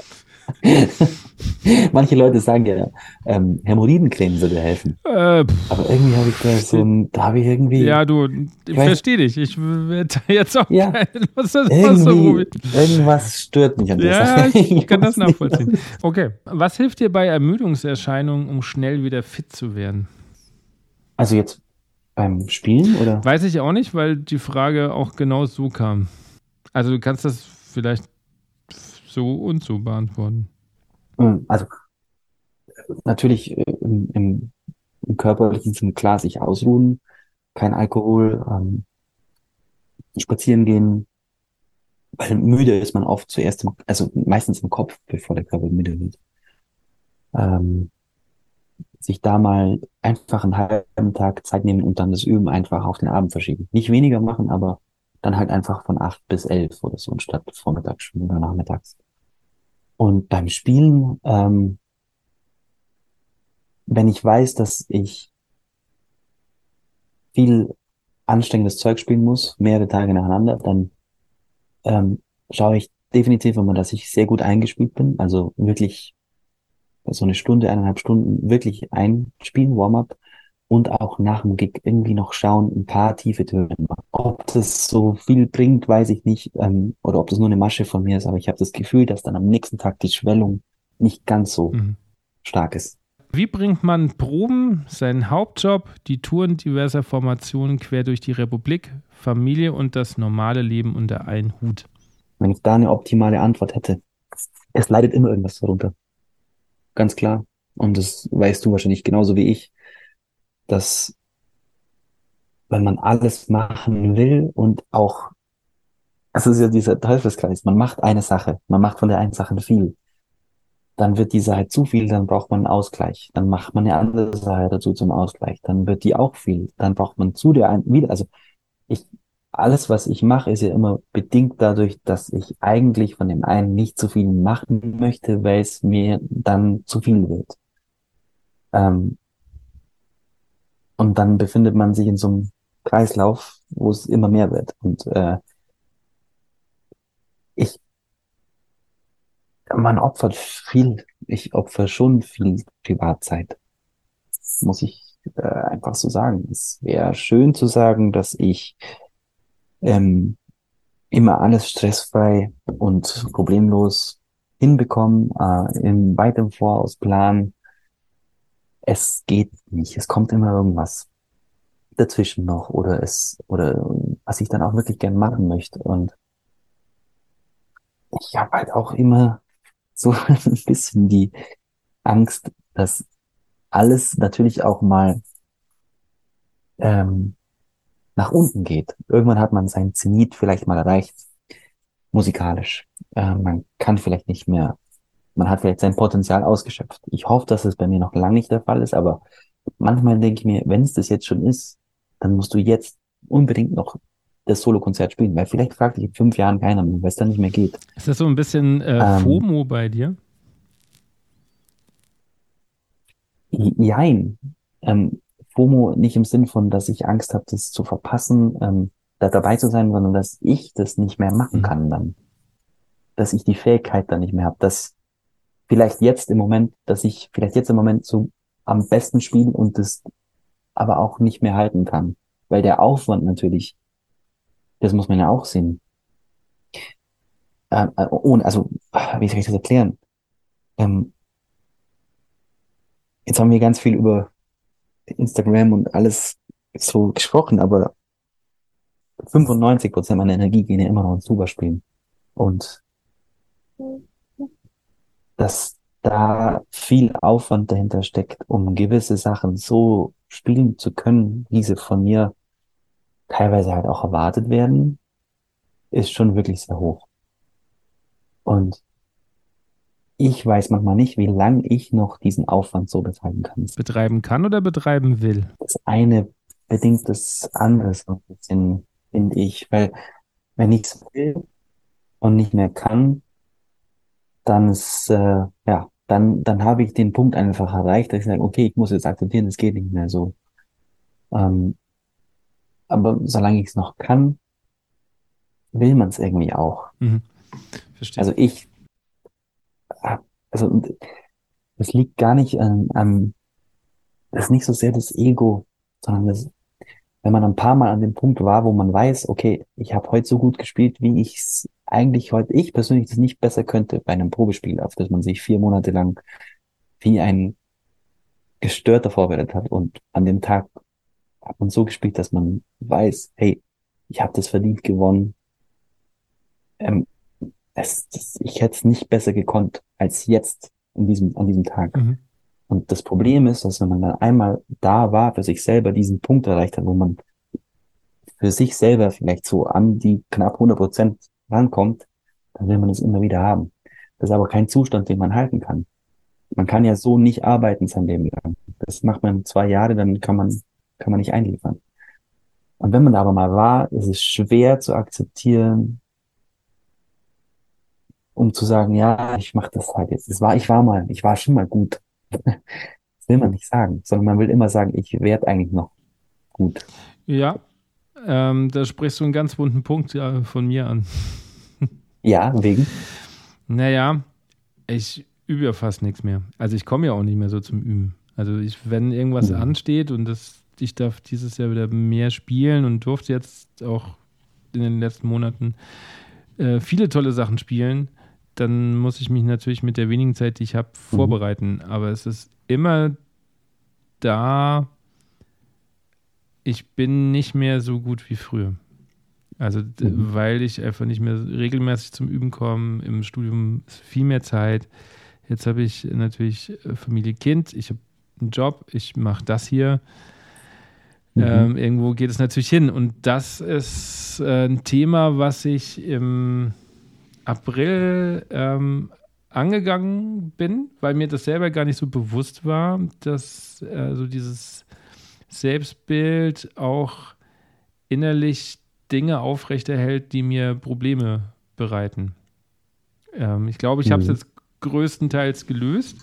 Manche Leute sagen ja, ähm, Hämorrhoidencreme würde helfen. Äh, Aber irgendwie habe ich da pff, so ein, da habe ich irgendwie, ja, du, ich ich weiß, verstehe dich. Ich werde jetzt auch ja, keine Lust, das irgendwie, auszuprobieren. irgendwas stört mich an der Ja, Sache. ich Ich kann das weiß nicht, was nachvollziehen. es ist. Okay, was hilft dir bei Ermüdungserscheinungen, um schnell wieder fit zu werden? Also jetzt beim Spielen oder? Weiß ich auch nicht, weil die Frage auch genau so kam. Also, du kannst das vielleicht so und so beantworten. Hm, Also natürlich äh, im, im, im körperlichen Sinn klar sich ausruhen, kein Alkohol, ähm, spazieren gehen, Weil müde ist man oft zuerst, im, also meistens im Kopf, bevor der Körper müde wird. Ähm, sich da mal einfach einen halben Tag Zeit nehmen und dann das Üben einfach auf den Abend verschieben. Nicht weniger machen, aber dann halt einfach von acht bis elf oder so, statt vormittags oder nachmittags. Und beim Spielen, ähm, wenn ich weiß, dass ich viel anstrengendes Zeug spielen muss, mehrere Tage nacheinander, dann ähm, schaue ich definitiv immer, dass ich sehr gut eingespielt bin. Also wirklich so eine Stunde, eineinhalb Stunden wirklich einspielen, Warm-up und auch nach dem Gig irgendwie noch schauen, ein paar tiefe Töne machen. Ob das so viel bringt, weiß ich nicht, ähm, oder ob das nur eine Masche von mir ist, aber ich habe das Gefühl, dass dann am nächsten Tag die Schwellung nicht ganz so Mhm. stark ist. Wie bringt man Proben, seinen Hauptjob, die Touren diverser Formationen quer durch die Republik, Familie und das normale Leben unter einen Hut? Wenn ich da eine optimale Antwort hätte, es leidet immer irgendwas darunter. Ganz klar. Und das weißt du wahrscheinlich genauso wie ich, dass wenn man alles machen will und auch, es ist ja dieser Teufelskreis, man macht eine Sache, man macht von der einen Sache viel, dann wird die Sache zu viel, dann braucht man einen Ausgleich, dann macht man eine andere Sache dazu zum Ausgleich, dann wird die auch viel, dann braucht man zu der einen wieder, also ich, alles, was ich mache, ist ja immer bedingt dadurch, dass ich eigentlich von dem einen nicht zu viel machen möchte, weil es mir dann zu viel wird. Ähm, und dann befindet man sich in so einem Kreislauf, wo es immer mehr wird. Und äh, ich, man opfert viel, ich opfer schon viel Privatzeit, muss ich äh, einfach so sagen. Es wäre schön zu sagen, dass ich ähm, immer alles stressfrei und problemlos hinbekommen, äh, im weitem Voraus planen. Es geht nicht. Es kommt immer irgendwas dazwischen noch oder es, oder was ich dann auch wirklich gern machen möchte. Und ich habe halt auch immer so ein bisschen die Angst, dass alles natürlich auch mal ähm, nach unten geht. Irgendwann hat man sein Zenit vielleicht mal erreicht, musikalisch. Äh, man kann vielleicht nicht mehr, man hat vielleicht sein Potenzial ausgeschöpft. Ich hoffe, dass es bei mir noch lange nicht der Fall ist, aber manchmal denke ich mir, wenn es das jetzt schon ist, dann musst du jetzt unbedingt noch das Solokonzert spielen, weil vielleicht fragt dich in fünf Jahren keiner mehr, weil es dann nicht mehr geht. Ist das so ein bisschen äh, Ähm, FOMO bei dir? jein. Ähm, FOMO nicht im Sinn von, dass ich Angst habe, das zu verpassen, ähm, da dabei zu sein, sondern dass ich das nicht mehr machen Mhm. kann dann. Dass ich die Fähigkeit dann nicht mehr habe, dass vielleicht jetzt im Moment, dass ich vielleicht jetzt im Moment so am besten spiele und das aber auch nicht mehr halten kann. Weil der Aufwand natürlich, das muss man ja auch sehen. Ähm, äh, ohne, also, wie soll ich das erklären? Ähm, jetzt haben wir ganz viel über Instagram und alles so gesprochen, aber fünfundneunzig Prozent meiner Energie gehen ja immer noch ins Zuberspielen. Und dass da viel Aufwand dahinter steckt, um gewisse Sachen so spielen zu können, wie sie von mir teilweise halt auch erwartet werden, ist schon wirklich sehr hoch. Und ich weiß manchmal nicht, wie lange ich noch diesen Aufwand so betreiben kann. Betreiben kann oder betreiben will? Das eine bedingt das andere so ein bisschen, finde ich, weil wenn ich es will und nicht mehr kann, dann ist, äh, ja, dann, dann habe ich den Punkt einfach erreicht, dass ich sage, okay, ich muss jetzt akzeptieren, es geht nicht mehr so. Ähm, aber solange ich es noch kann, will man es irgendwie auch. Mhm. Verstehe. Also ich, hab- also und es liegt gar nicht an, an, das ist nicht so sehr das Ego, sondern das, wenn man ein paar Mal an dem Punkt war, wo man weiß, okay, ich habe heute so gut gespielt, wie ich es eigentlich heute, ich persönlich das nicht besser könnte bei einem Probespiel, auf das man sich vier Monate lang wie ein Gestörter vorbereitet hat und an dem Tag hat man so gespielt, dass man weiß, hey, ich habe das verdient gewonnen. Ähm, es, das, ich hätte es nicht besser gekonnt als jetzt in diesem, an diesem Tag. Mhm. Und das Problem ist, dass wenn man dann einmal da war, für sich selber diesen Punkt erreicht hat, wo man für sich selber vielleicht so an die knapp hundert Prozent rankommt, dann will man es immer wieder haben. Das ist aber kein Zustand, den man halten kann. Man kann ja so nicht arbeiten sein Leben lang. Das macht man zwei Jahre, dann kann man, kann man nicht einliefern. Und wenn man da aber mal war, ist es schwer zu akzeptieren, um zu sagen, ja, ich mache das halt jetzt. Das war, ich war mal, ich war schon mal gut. Das will man nicht sagen, sondern man will immer sagen, ich werde eigentlich noch gut. Ja, ähm, da sprichst du einen ganz wunden Punkt ja, von mir an. Ja, wegen. Naja, ich übe ja fast nichts mehr. Also ich komme ja auch nicht mehr so zum Üben. Also ich, wenn irgendwas Mhm. ansteht und das, ich darf dieses Jahr wieder mehr spielen und durfte jetzt auch in den letzten Monaten äh, viele tolle Sachen spielen, dann muss ich mich natürlich mit der wenigen Zeit, die ich habe, Mhm. vorbereiten. Aber es ist immer da, ich bin nicht mehr so gut wie früher. Also, d- Mhm. weil ich einfach nicht mehr regelmäßig zum Üben komme. Im Studium ist viel mehr Zeit. Jetzt habe ich natürlich äh, Familie, Kind. Ich habe einen Job. Ich mache das hier. Mhm. Ähm, irgendwo geht es natürlich hin. Und das ist äh, ein Thema, was ich im April ähm, angegangen bin, weil mir das selber gar nicht so bewusst war, dass äh, so dieses Selbstbild auch innerlich Dinge aufrechterhält, die mir Probleme bereiten. Ähm, ich glaube, ich habe es Mhm. jetzt größtenteils gelöst,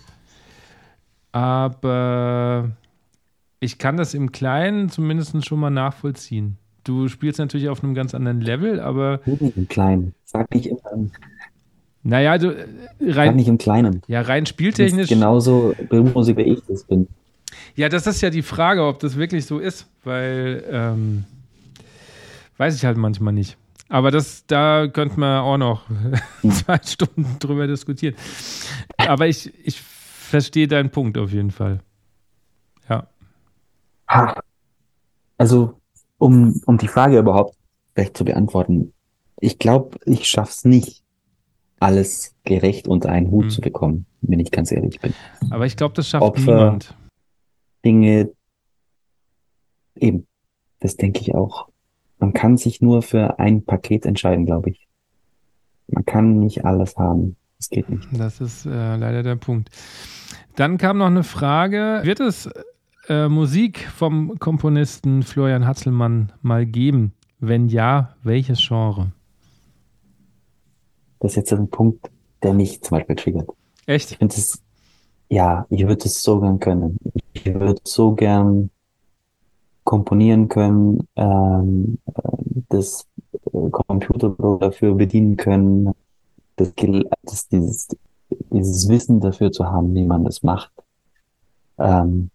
aber ich kann das im Kleinen zumindest schon mal nachvollziehen. Du spielst natürlich auf einem ganz anderen Level, aber Tu nicht im Kleinen. Sag nicht immer, im- naja, du, äh, sag rein, nicht im Kleinen. ja, rein Du bist spieltechnisch, genauso Berufsmusik, wie ich das bin. ja, das ist ja die Frage, ob das wirklich so ist, weil ähm, weiß ich halt manchmal nicht. Aber das, da könnte man auch noch Hm. zwei Stunden drüber diskutieren. Aber ich, ich verstehe deinen Punkt auf jeden Fall. Ja. Ha. Also, um, um die Frage überhaupt recht zu beantworten, ich glaube, ich schaff's nicht, alles gerecht unter einen Hut Hm. zu bekommen, wenn ich ganz ehrlich bin. Aber ich glaube, das schafft Opfer, niemand. Dinge, eben, das denke ich auch. Man kann sich nur für ein Paket entscheiden, glaube ich. Man kann nicht alles haben. Das geht nicht. Das ist äh, leider der Punkt. Dann kam noch eine Frage: Wird es äh, Musik vom Komponisten Florian Hatzelmann mal geben? Wenn ja, welches Genre? Das ist jetzt ein Punkt, der mich zum Beispiel triggert. Ich Echt? finde es, ja, ich würde es so gern können. Ich würde so gern komponieren können, ähm, äh, das äh, Computerprogramm dafür bedienen können, das, Gel- das, dieses, dieses Wissen dafür zu haben, wie man das macht. Ähm,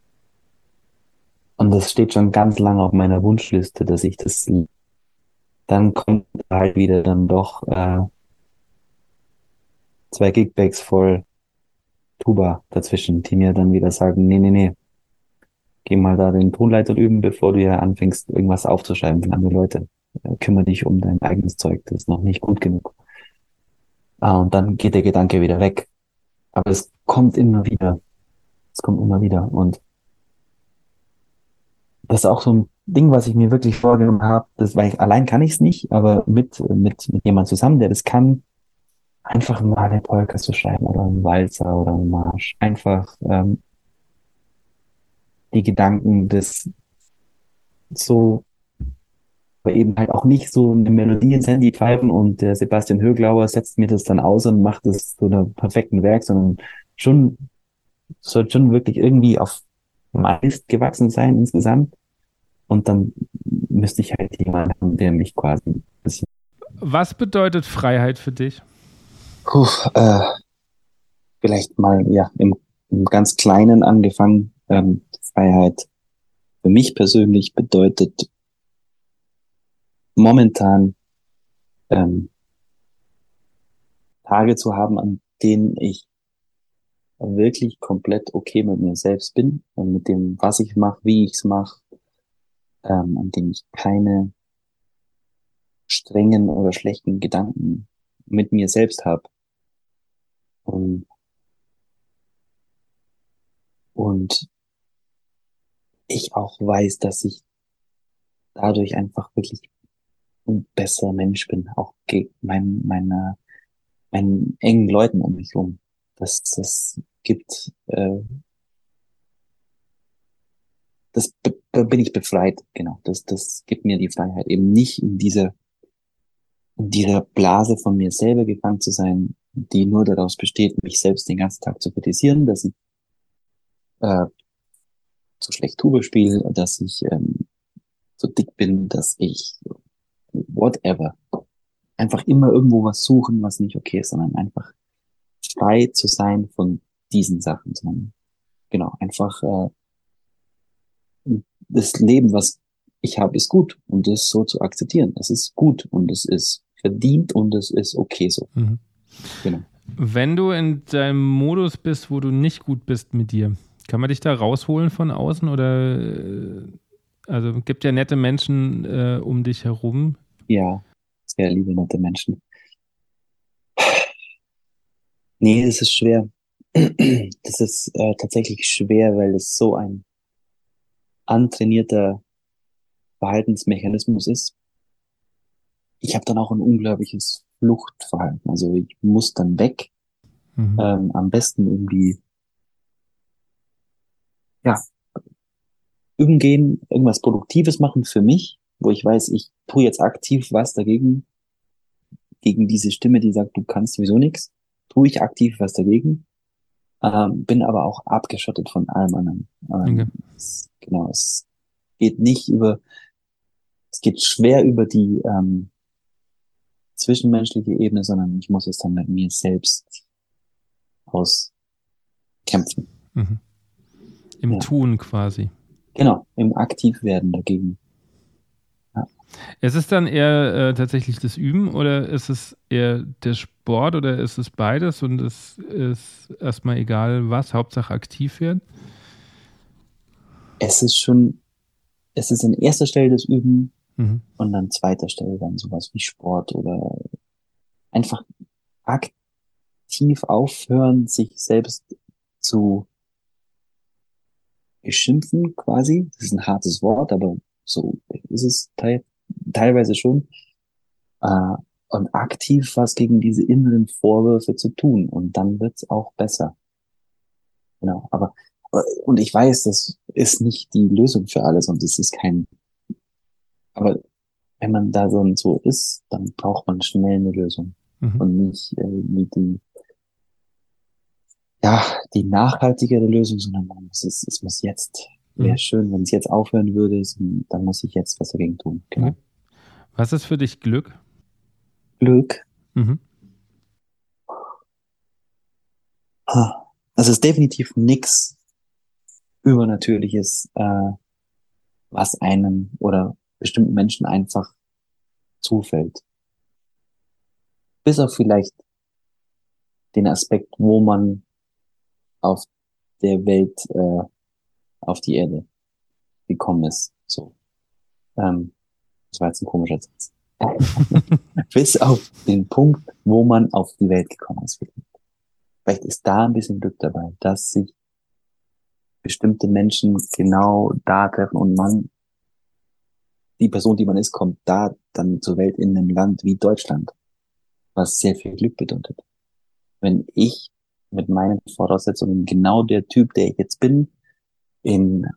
und das steht schon ganz lange auf meiner Wunschliste, dass ich das, dann kommt halt wieder dann doch äh, zwei Gigbags voll Tuba dazwischen, die mir dann wieder sagen, nee, nee, nee, geh mal da den Tonleiter üben, bevor du ja anfängst, irgendwas aufzuschreiben für andere Leute. Äh, kümmere dich um dein eigenes Zeug, das ist noch nicht gut genug. Ah, und dann geht der Gedanke wieder weg. Aber es kommt immer wieder. Es kommt immer wieder. Und das ist auch so ein Ding, was ich mir wirklich vorgenommen habe. Das, weil ich, allein kann ich es nicht, aber mit, mit, mit jemand zusammen, der das kann, einfach mal eine Polka zu schreiben oder einen Walzer oder einen Marsch. Einfach ähm, die Gedanken des so, aber eben halt auch nicht so eine Melodie ins Handy pfeifen und der Sebastian Höglauer setzt mir das dann aus und macht es zu einem perfekten Werk, sondern schon, soll schon wirklich irgendwie auf meist gewachsen sein insgesamt. Und dann müsste ich halt jemanden haben, der mich quasi ein bisschen. Was bedeutet Freiheit für dich? Puh, äh, vielleicht mal, ja, im, im ganz Kleinen angefangen. Ähm, Freiheit für mich persönlich bedeutet momentan ähm, Tage zu haben, an denen ich wirklich komplett okay mit mir selbst bin und mit dem, was ich mache, wie ich es mache, ähm, an denen ich keine strengen oder schlechten Gedanken mit mir selbst habe. Und, und ich auch weiß, dass ich dadurch einfach wirklich ein besserer Mensch bin, auch ge- mein, meiner, meinen engen Leuten um mich herum. Das, das gibt, äh, das be- da bin ich befreit, genau. Das, das gibt mir die Freiheit, eben nicht in dieser, in dieser Blase von mir selber gefangen zu sein, die nur daraus besteht, mich selbst den ganzen Tag zu kritisieren, dass ich äh, so schlecht Tuba spiele, dass ich ähm, so dick bin, dass ich whatever. Einfach immer irgendwo was suchen, was nicht okay ist, sondern einfach frei zu sein von diesen Sachen, sondern genau, einfach äh, das Leben, was ich habe, ist gut und das so zu akzeptieren. Es ist gut und es ist verdient und es ist okay so. Mhm. Genau. Wenn du in deinem Modus bist, wo du nicht gut bist mit dir, kann man dich da rausholen von außen oder äh, also gibt ja nette Menschen äh, um dich herum. Ja, sehr liebe, nette Menschen. Nee, das ist schwer. Das ist äh, tatsächlich schwer, weil es so ein antrainierter Verhaltensmechanismus ist. Ich habe dann auch ein unglaubliches Fluchtverhalten. Also ich muss dann weg, Mhm. ähm, am besten irgendwie, ja, üben gehen, irgendwas Produktives machen für mich, wo ich weiß, ich tue jetzt aktiv was dagegen, gegen diese Stimme, die sagt, du kannst sowieso nichts, tue ich aktiv was dagegen, ähm, bin aber auch abgeschottet von allem anderen. Okay. Ähm, es, genau, es geht nicht über, es geht schwer über die ähm, zwischenmenschliche Ebene, sondern ich muss es dann mit mir selbst auskämpfen. Mhm. Im Ja, Tun quasi. genau, im Aktivwerden dagegen. Ja. Ist es dann eher äh, tatsächlich das Üben oder ist es eher der Sport oder ist es beides und es ist erstmal egal was, Hauptsache aktiv werden? Es ist schon, es ist an erster Stelle das Üben Mhm. und an zweiter Stelle dann sowas wie Sport oder einfach aktiv aufhören, sich selbst zu beschimpfen quasi. Das ist ein hartes Wort, aber so ist es teil teilweise schon. Äh, und aktiv was gegen diese inneren Vorwürfe zu tun. Und dann wird's auch besser. Genau. Aber, äh, und ich weiß, das ist nicht die Lösung für alles und es ist kein, aber wenn man da so und so ist, dann braucht man schnell eine Lösung. Mhm. Und nicht äh, wie die, ja, die nachhaltigere Lösung, sondern man muss es, es muss jetzt, wäre Mhm. schön, wenn es jetzt aufhören würde, es- dann muss ich jetzt was dagegen tun. Okay. Genau. Was ist für dich Glück? Glück. Mhm. Ha. Das ist definitiv nix Übernatürliches, äh, was einem oder bestimmten Menschen einfach zufällt. Bis auf vielleicht den Aspekt, wo man auf der Welt, äh, auf die Erde gekommen ist. So. Ähm, das war jetzt ein komischer Satz. Bis auf den Punkt, wo man auf die Welt gekommen ist. Vielleicht ist da ein bisschen Glück dabei, dass sich bestimmte Menschen genau da treffen und man, die Person, die man ist, kommt da dann zur Welt in einem Land wie Deutschland, was sehr viel Glück bedeutet. Wenn ich mit meinen Voraussetzungen genau der Typ, der ich jetzt bin, in,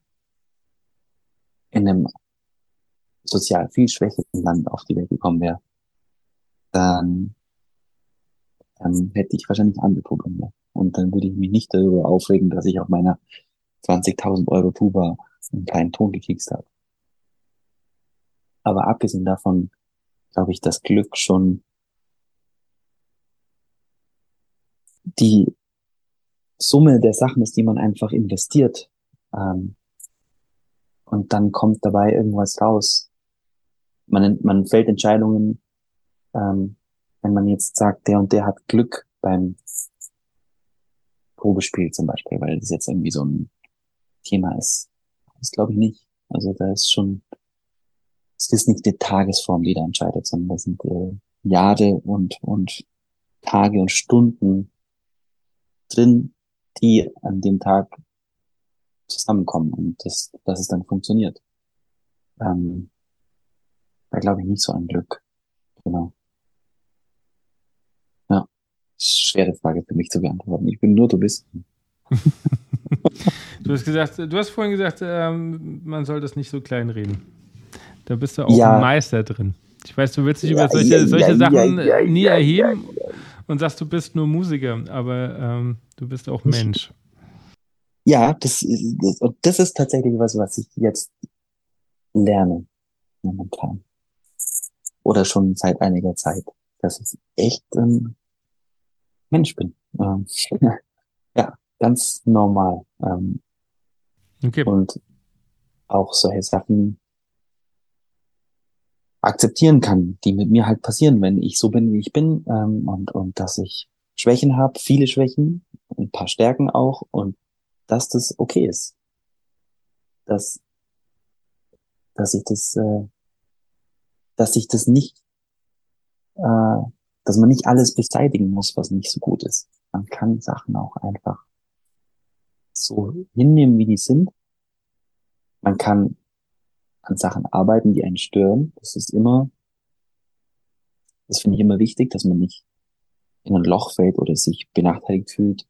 in einem sozial viel schwächeren Land auf die Welt gekommen wäre, dann ähm, hätte ich wahrscheinlich andere Probleme. Und dann würde ich mich nicht darüber aufregen, dass ich auf meiner zwanzigtausend Euro Tuba einen kleinen Ton gekriegt habe. Aber abgesehen davon glaube ich, dass Glück schon die Summe der Sachen ist, die man einfach investiert. Ähm, und dann kommt dabei irgendwas raus. Man, man fällt Entscheidungen, ähm, wenn man jetzt sagt, der und der hat Glück beim Probespiel zum Beispiel, weil das jetzt irgendwie so ein Thema ist. Das glaube ich nicht. Also da ist schon, es ist nicht die Tagesform, die da entscheidet, sondern das sind äh, Jahre und, und Tage und Stunden drin, die an dem Tag zusammenkommen und das, dass es dann funktioniert. Ähm, da glaube ich nicht so an Glück. Genau. Ja. Schwere Frage für mich zu beantworten. Ich bin nur Touristen. Du hast gesagt, du hast vorhin gesagt, ähm, man soll das nicht so klein reden. Da bist du auch ein Ja, Meister drin. Ich weiß, du willst dich ja, über solche, ja, ja, solche ja, Sachen ja, nie ja, ja. erheben und sagst, du bist nur Musiker, aber ähm, du bist auch Ich, Mensch. ja, das ist, das, und das ist tatsächlich was, was ich jetzt lerne momentan. Oder schon seit einiger Zeit, dass ich echt ein Mensch bin. Ähm, ja, ganz normal. Ähm, Okay. und auch solche Sachen akzeptieren kann, die mit mir halt passieren, wenn ich so bin, wie ich bin, ähm, und, und dass ich Schwächen habe, viele Schwächen, ein paar Stärken auch, und dass das okay ist, dass, dass ich das, äh, dass ich das nicht, äh, dass man nicht alles beseitigen muss, was nicht so gut ist. Man kann Sachen auch einfach so hinnehmen, wie die sind. Man kann an Sachen arbeiten, die einen stören. Das ist immer, das finde ich immer wichtig, dass man nicht in ein Loch fällt oder sich benachteiligt fühlt.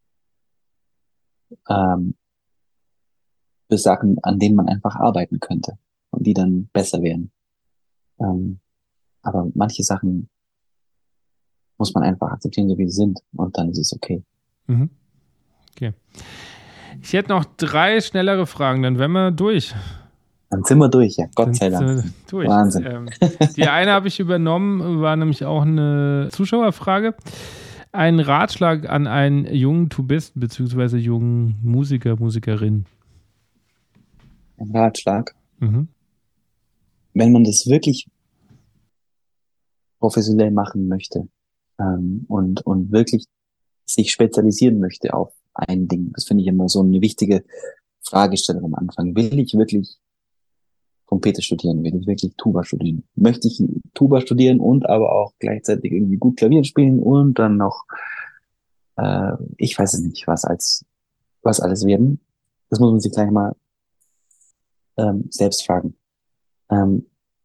Ähm, für Sachen, an denen man einfach arbeiten könnte und die dann besser wären. Ähm, aber manche Sachen muss man einfach akzeptieren, so wie sie sind, und dann ist es okay. Mhm. Okay. Ich hätte noch drei schnellere Fragen, dann wären wir durch. Dann sind wir durch, ja, Gott Dann sei sind Dank. wir durch. Wahnsinn. Ähm, die eine habe ich übernommen, war nämlich auch eine Zuschauerfrage. Ein Ratschlag an einen jungen Tubisten beziehungsweise jungen Musiker, Musikerin. Ein Ratschlag. Mhm. Wenn man das wirklich professionell machen möchte, ähm, und, und wirklich sich spezialisieren möchte auf ein Ding, das finde ich immer so eine wichtige Fragestellung am Anfang. Will ich wirklich Trompete studieren? Will ich wirklich Tuba studieren? Möchte ich Tuba studieren und aber auch gleichzeitig irgendwie gut Klavier spielen und dann noch, äh, ich weiß es nicht, was als, was alles werden? Das muss man sich gleich mal ähm, selbst fragen. Ähm,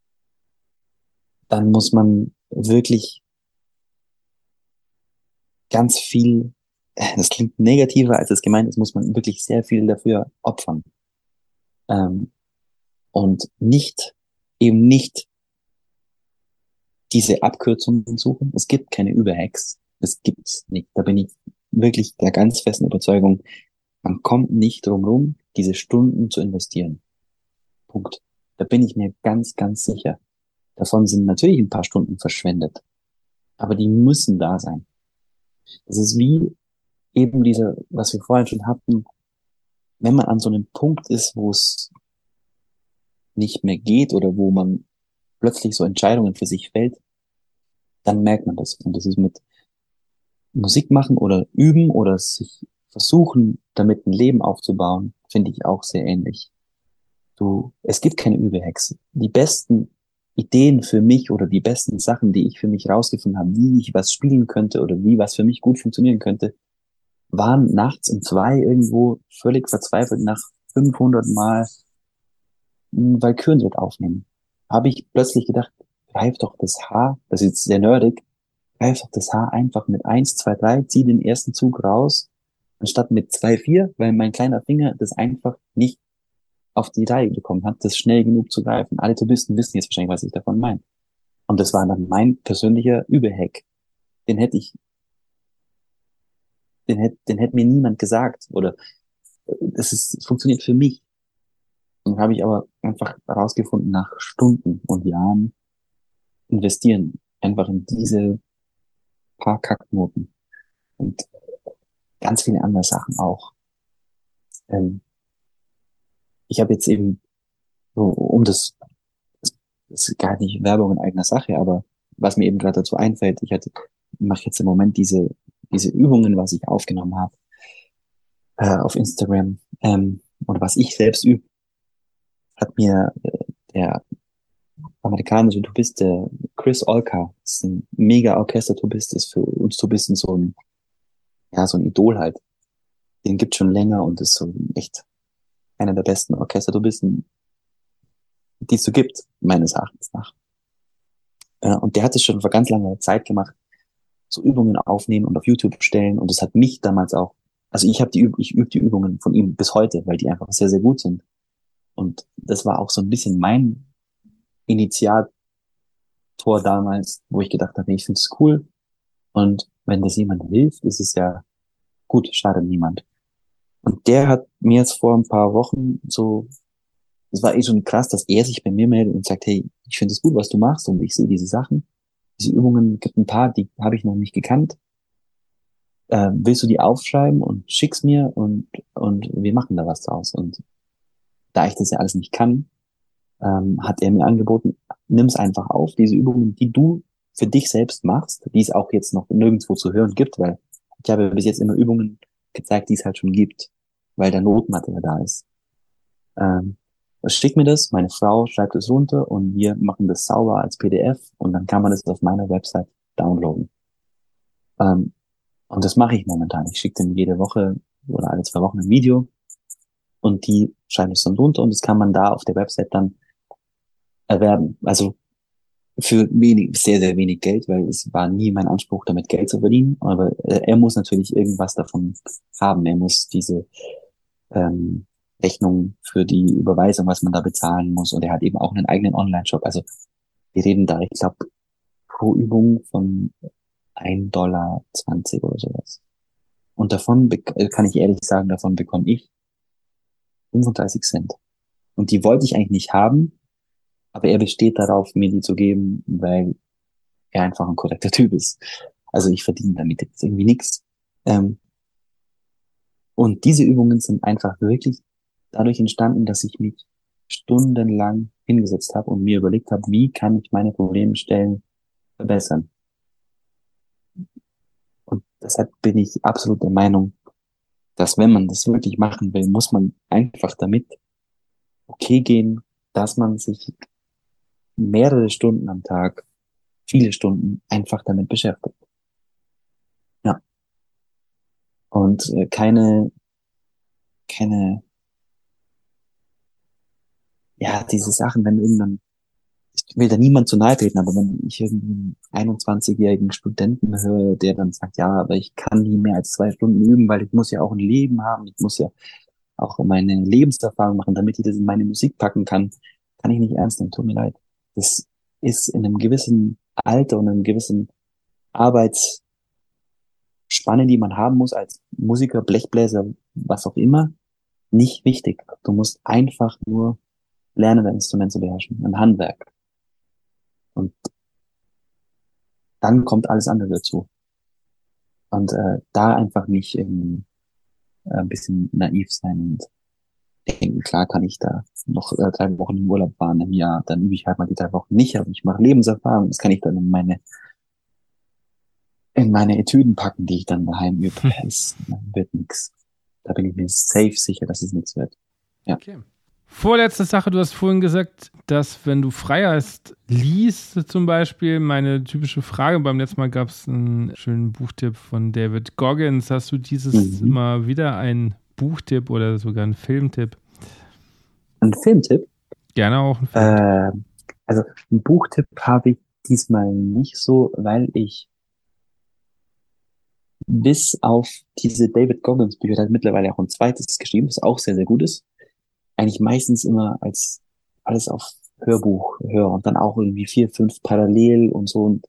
dann muss man wirklich ganz viel, das klingt negativer, als es gemeint ist, muss man wirklich sehr viel dafür opfern. Ähm, und nicht, eben nicht diese Abkürzungen suchen. Es gibt keine Überhacks. Es gibt's nicht. Da bin ich wirklich der ganz festen Überzeugung, man kommt nicht drum rum, diese Stunden zu investieren. Punkt. Da bin ich mir ganz, ganz sicher. Davon sind natürlich ein paar Stunden verschwendet, aber die müssen da sein. Das ist wie eben diese, was wir vorhin schon hatten, wenn man an so einem Punkt ist, wo es nicht mehr geht oder wo man plötzlich so Entscheidungen für sich fällt, dann merkt man das. Und das ist mit Musik machen oder üben oder sich versuchen, damit ein Leben aufzubauen, finde ich auch sehr ähnlich. Du, es gibt keine Übelhexe. Die besten Ideen für mich oder die besten Sachen, die ich für mich rausgefunden habe, wie ich was spielen könnte oder wie was für mich gut funktionieren könnte, waren nachts um zwei irgendwo völlig verzweifelt nach fünfhundert Mal ein Walkürenritt aufnehmen. Habe ich plötzlich gedacht, greif doch das Haar, das ist jetzt sehr nerdig, greif doch das Haar einfach mit eins, zwei, drei, zieh den ersten Zug raus, anstatt mit zwei, vier, weil mein kleiner Finger das einfach nicht auf die Reihe bekommen hat, das schnell genug zu greifen. Alle Touristen wissen jetzt wahrscheinlich, was ich davon meine. Und das war dann mein persönlicher Übehack. Den hätte ich, den hätte, den hätte mir niemand gesagt. Oder es ist, es funktioniert für mich. Und habe ich aber einfach herausgefunden nach Stunden und Jahren investieren. Einfach in diese paar Kacknoten. Und ganz viele andere Sachen auch. Ähm, ich habe jetzt eben, so, um das, das ist gar nicht Werbung in eigener Sache, aber was mir eben gerade dazu einfällt, ich hatte, mache jetzt im Moment diese, diese Übungen, was ich aufgenommen habe, äh, auf Instagram, ähm, und was ich selbst übe, hat mir äh, der amerikanische Tubist, der Chris Olka, ist ein mega Orchester-Tubist, ist für uns Tubisten so ein, ja, so ein Idol halt. Den gibt schon länger und ist so echt einer der besten Orchester-Tubisten, die es so gibt, meines Erachtens nach. Äh, und der hat es schon vor ganz langer Zeit gemacht, so Übungen aufnehmen und auf YouTube stellen. Und das hat mich damals auch, also ich habe die Üb ich übe die Übungen von ihm bis heute, weil die einfach sehr, sehr gut sind. Und das war auch so ein bisschen mein Initiator damals, wo ich gedacht habe, ich finde es cool. Und wenn das jemand hilft, ist es ja gut, schadet niemand. Und der hat mir jetzt vor ein paar Wochen so, es war eh schon krass, dass er sich bei mir meldet und sagt, hey, ich finde es gut, was du machst und ich sehe diese Sachen. Diese Übungen gibt ein paar, die habe ich noch nicht gekannt. Äh, willst du die aufschreiben und schick's mir und, und wir machen da was draus. Und da ich das ja alles nicht kann, ähm, hat er mir angeboten, nimm's einfach auf, diese Übungen, die du für dich selbst machst, die es auch jetzt noch nirgendwo zu hören gibt, weil ich habe bis jetzt immer Übungen gezeigt, die es halt schon gibt, weil der Notmaterial da ist. Ähm, Schick mir das, meine Frau schreibt es runter und wir machen das sauber als P D F und dann kann man das auf meiner Website downloaden. Ähm, und das mache ich momentan. Ich schicke dem jede Woche oder alle zwei Wochen ein Video und die schreiben es dann runter und das kann man da auf der Website dann erwerben. Also für wenig, sehr, sehr wenig Geld, weil es war nie mein Anspruch, damit Geld zu verdienen. Aber äh, er muss natürlich irgendwas davon haben. Er muss diese ähm, Rechnung für die Überweisung, was man da bezahlen muss. Und er hat eben auch einen eigenen Online-Shop. Also wir reden da, ich glaube, pro Übung von ein Dollar zwanzig oder sowas. Und davon, kann ich ehrlich sagen, davon bekomme ich fünfunddreißig Cent. Und die wollte ich eigentlich nicht haben, aber er besteht darauf, mir die zu geben, weil er einfach ein korrekter Typ ist. Also ich verdiene damit jetzt irgendwie nichts. Ähm, und diese Übungen sind einfach wirklich dadurch entstanden, dass ich mich stundenlang hingesetzt habe und mir überlegt habe, wie kann ich meine Problemstellen verbessern. Und deshalb bin ich absolut der Meinung, dass wenn man das wirklich machen will, muss man einfach damit okay gehen, dass man sich mehrere Stunden am Tag, viele Stunden einfach damit beschäftigt. Ja. Und äh, keine, keine, ja, diese Sachen, wenn irgendwann, ich will da niemand zu nahe treten, aber wenn ich irgendeinen einundzwanzigjährigen Studenten höre, der dann sagt, ja, aber ich kann nie mehr als zwei Stunden üben, weil ich muss ja auch ein Leben haben, ich muss ja auch meine Lebenserfahrung machen, damit ich das in meine Musik packen kann, kann ich nicht ernst nehmen, tut mir leid. Das ist in einem gewissen Alter und einem gewissen Arbeitsspanne, die man haben muss als Musiker, Blechbläser, was auch immer, nicht wichtig. Du musst einfach nur lernen, ein Instrument zu beherrschen, ein Handwerk. Und dann kommt alles andere dazu. Und äh, da einfach nicht irgendwie äh, ein bisschen naiv sein und denken, klar kann ich da noch äh, drei Wochen im Urlaub fahren im Jahr, dann übe ich halt mal die drei Wochen nicht, aber ich mache Lebenserfahrung, das kann ich dann in meine in meine Etüden packen, die ich dann daheim übe. Es wird nix. Da bin ich mir safe sicher, dass es nichts wird. Ja. Okay. Vorletzte Sache, du hast vorhin gesagt, dass wenn du frei hast, liest zum Beispiel, meine typische Frage, beim letzten Mal gab es einen schönen Buchtipp von David Goggins. Hast du dieses Mhm. Mal wieder einen Buchtipp oder sogar einen Filmtipp? Ein Filmtipp? Gerne auch einen Filmtipp. Äh, also ein Buchtipp habe ich diesmal nicht so, weil ich bis auf diese David Goggins Bücher, der hat mittlerweile auch ein zweites geschrieben, das auch sehr, sehr gut ist, eigentlich meistens immer als alles auf Hörbuch höre und dann auch irgendwie vier, fünf parallel und so. Und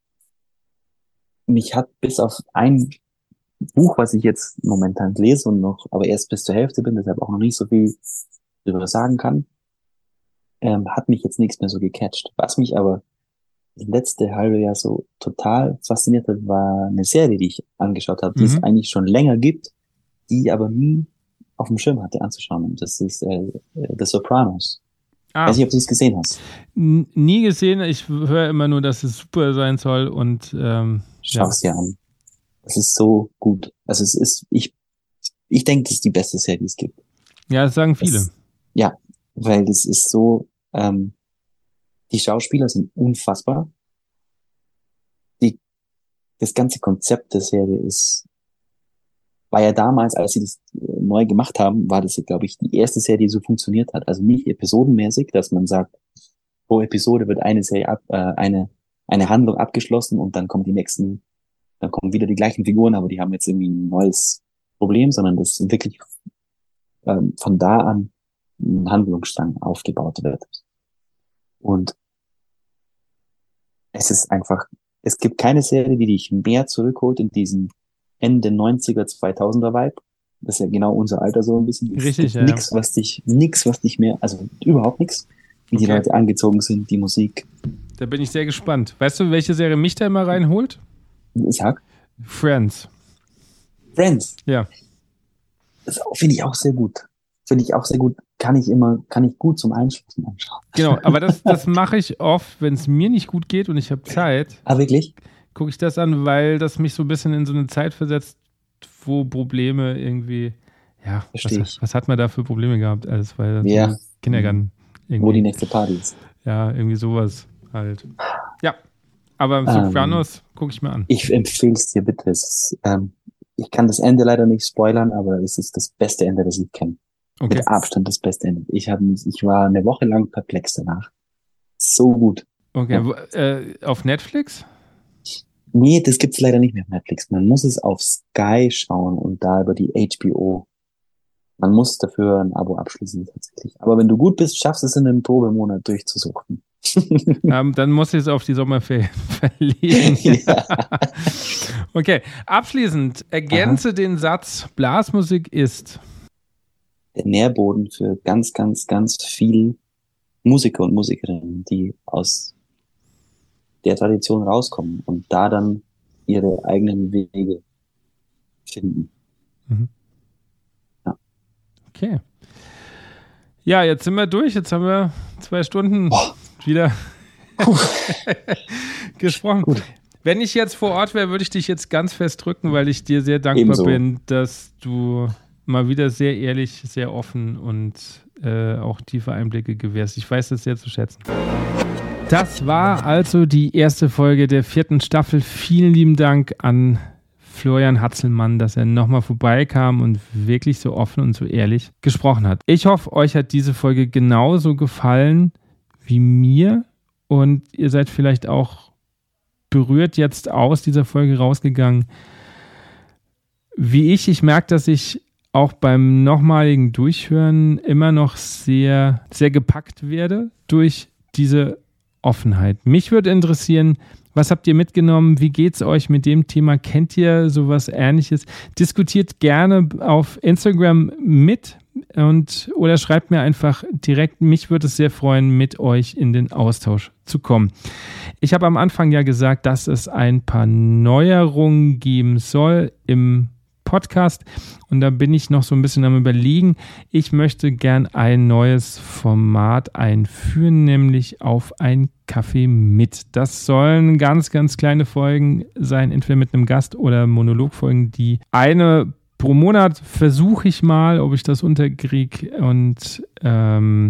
mich hat bis auf ein Buch, was ich jetzt momentan lese und noch, aber erst bis zur Hälfte bin, deshalb auch noch nicht so viel darüber sagen kann, ähm, hat mich jetzt nichts mehr so gecatcht. Was mich aber das letzte halbe Jahr so total fasziniert hat, war eine Serie, die ich angeschaut habe, die Mhm. es eigentlich schon länger gibt, die aber nie auf dem Schirm hatte anzuschauen. Und das ist äh, The Sopranos. Ah, Weiß nicht, ob du es gesehen hast. n- nie gesehen. Ich höre immer nur, dass es super sein soll und ähm, Schau ja. es dir an. Es ist so gut. Also es ist, ich, ich denke, das ist die beste Serie, die es gibt. Ja, das sagen viele. Es, ja, weil das ist so, ähm, die Schauspieler sind unfassbar. Die, das ganze Konzept der Serie ist, war ja damals, als sie das äh, neu gemacht haben, war das, glaube ich, die erste Serie, die so funktioniert hat. Also nicht episodenmäßig, dass man sagt, pro Episode wird eine Serie ab, äh, eine eine Handlung abgeschlossen und dann kommen die nächsten, dann kommen wieder die gleichen Figuren, aber die haben jetzt irgendwie ein neues Problem, sondern dass wirklich ähm, von da an ein Handlungsstrang aufgebaut wird. Und es ist einfach, es gibt keine Serie, die dich mehr zurückholt in diesen Ende neunziger, zweitausender Vibe. Das ist ja genau unser Alter so ein bisschen. Es Richtig, gibt ja. Nix, was dich, nix, was dich mehr, also überhaupt nichts, wie die Okay. Leute angezogen sind, die Musik. Da bin ich sehr gespannt. Weißt du, welche Serie mich da immer reinholt? Sag. Friends. Friends. Ja. Das finde ich auch sehr gut. Finde ich auch sehr gut. Kann ich immer, kann ich gut zum Einschlafen anschauen. Genau, aber das, das mache ich oft, wenn es mir nicht gut geht und ich habe Zeit, Ah, wirklich? gucke ich das an, weil das mich so ein bisschen in so eine Zeit versetzt, wo Probleme irgendwie, ja, Verstehe was, ich. was hat man da für Probleme gehabt? Alles, weil Ja. so Kindergarten irgendwie. Wo die nächste Party ist. Ja, irgendwie sowas halt. Ja, aber Ähm, Sopranos gucke ich mir an. Ich empfehle es dir bitte. Es ist, ähm, ich kann das Ende leider nicht spoilern, aber es ist das beste Ende, das ich kenne. Okay. Mit Abstand das beste Ende. Ich habe, ich war eine Woche lang perplex danach. So gut. Okay, Ja. wo, äh, auf Netflix? Nee, das gibt's leider nicht mehr auf Netflix. Man muss es auf Sky schauen und da über die H B O. Man muss dafür ein Abo abschließen tatsächlich. Aber wenn du gut bist, schaffst du es in einem Probemonat durchzusuchen. ähm, dann muss ich es auf die Sommerferien verlegen. Ja. Okay, abschließend ergänze Aha. den Satz, Blasmusik ist der Nährboden für ganz, ganz, ganz viel Musiker und Musikerinnen, die aus der Tradition rauskommen und da dann ihre eigenen Wege finden. Mhm. Ja. Okay. Ja, jetzt sind wir durch. Jetzt haben wir zwei Stunden oh. wieder gesprochen. Gut. Wenn ich jetzt vor Ort wäre, würde ich dich jetzt ganz fest drücken, weil ich dir sehr dankbar Ebenso. bin, dass du mal wieder sehr ehrlich, sehr offen und äh, auch tiefe Einblicke gewährst. Ich weiß das sehr zu schätzen. Das war also die erste Folge der vierten Staffel. Vielen lieben Dank an Florian Hatzelmann, dass er nochmal vorbeikam und wirklich so offen und so ehrlich gesprochen hat. Ich hoffe, euch hat diese Folge genauso gefallen wie mir und ihr seid vielleicht auch berührt jetzt aus dieser Folge rausgegangen. Wie ich, ich merke, dass ich auch beim nochmaligen Durchhören immer noch sehr, sehr gepackt werde durch diese Offenheit. Mich würde interessieren, was habt ihr mitgenommen? Wie geht's euch mit dem Thema? Kennt ihr sowas Ähnliches? Diskutiert gerne auf Instagram mit und oder schreibt mir einfach direkt. Mich würde es sehr freuen, mit euch in den Austausch zu kommen. Ich habe am Anfang ja gesagt, dass es ein paar Neuerungen geben soll im Podcast und da bin ich noch so ein bisschen am Überlegen. Ich möchte gern ein neues Format einführen, nämlich auf ein Kaffee mit. Das sollen ganz, ganz kleine Folgen sein, entweder mit einem Gast oder Monologfolgen, die eine pro Monat versuche ich mal, ob ich das unterkriege und ähm,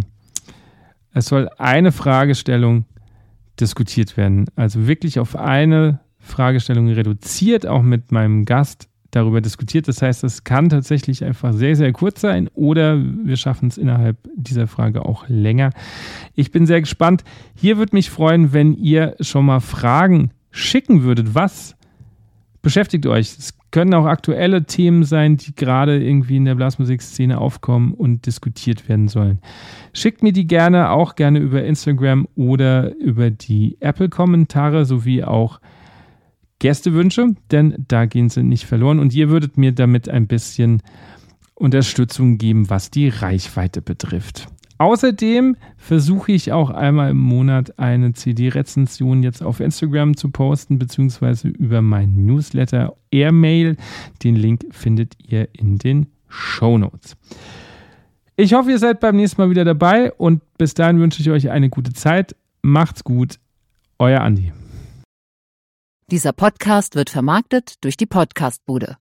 es soll eine Fragestellung diskutiert werden. Also wirklich auf eine Fragestellung reduziert, auch mit meinem Gast darüber diskutiert. Das heißt, es kann tatsächlich einfach sehr, sehr kurz sein oder wir schaffen es innerhalb dieser Frage auch länger. Ich bin sehr gespannt. Hier würde mich freuen, wenn ihr schon mal Fragen schicken würdet. Was beschäftigt euch? Es können auch aktuelle Themen sein, die gerade irgendwie in der Blasmusikszene aufkommen und diskutiert werden sollen. Schickt mir die gerne, auch gerne über Instagram oder über die Apple-Kommentare sowie auch Gästewünsche, denn da gehen sie nicht verloren und ihr würdet mir damit ein bisschen Unterstützung geben, was die Reichweite betrifft. Außerdem versuche ich auch einmal im Monat eine C D-Rezension jetzt auf Instagram zu posten, beziehungsweise über meinen Newsletter Airmail. Den Link findet ihr in den Shownotes. Ich hoffe, ihr seid beim nächsten Mal wieder dabei und bis dahin wünsche ich euch eine gute Zeit. Macht's gut, euer Andi. Dieser Podcast wird vermarktet durch die Podcastbude.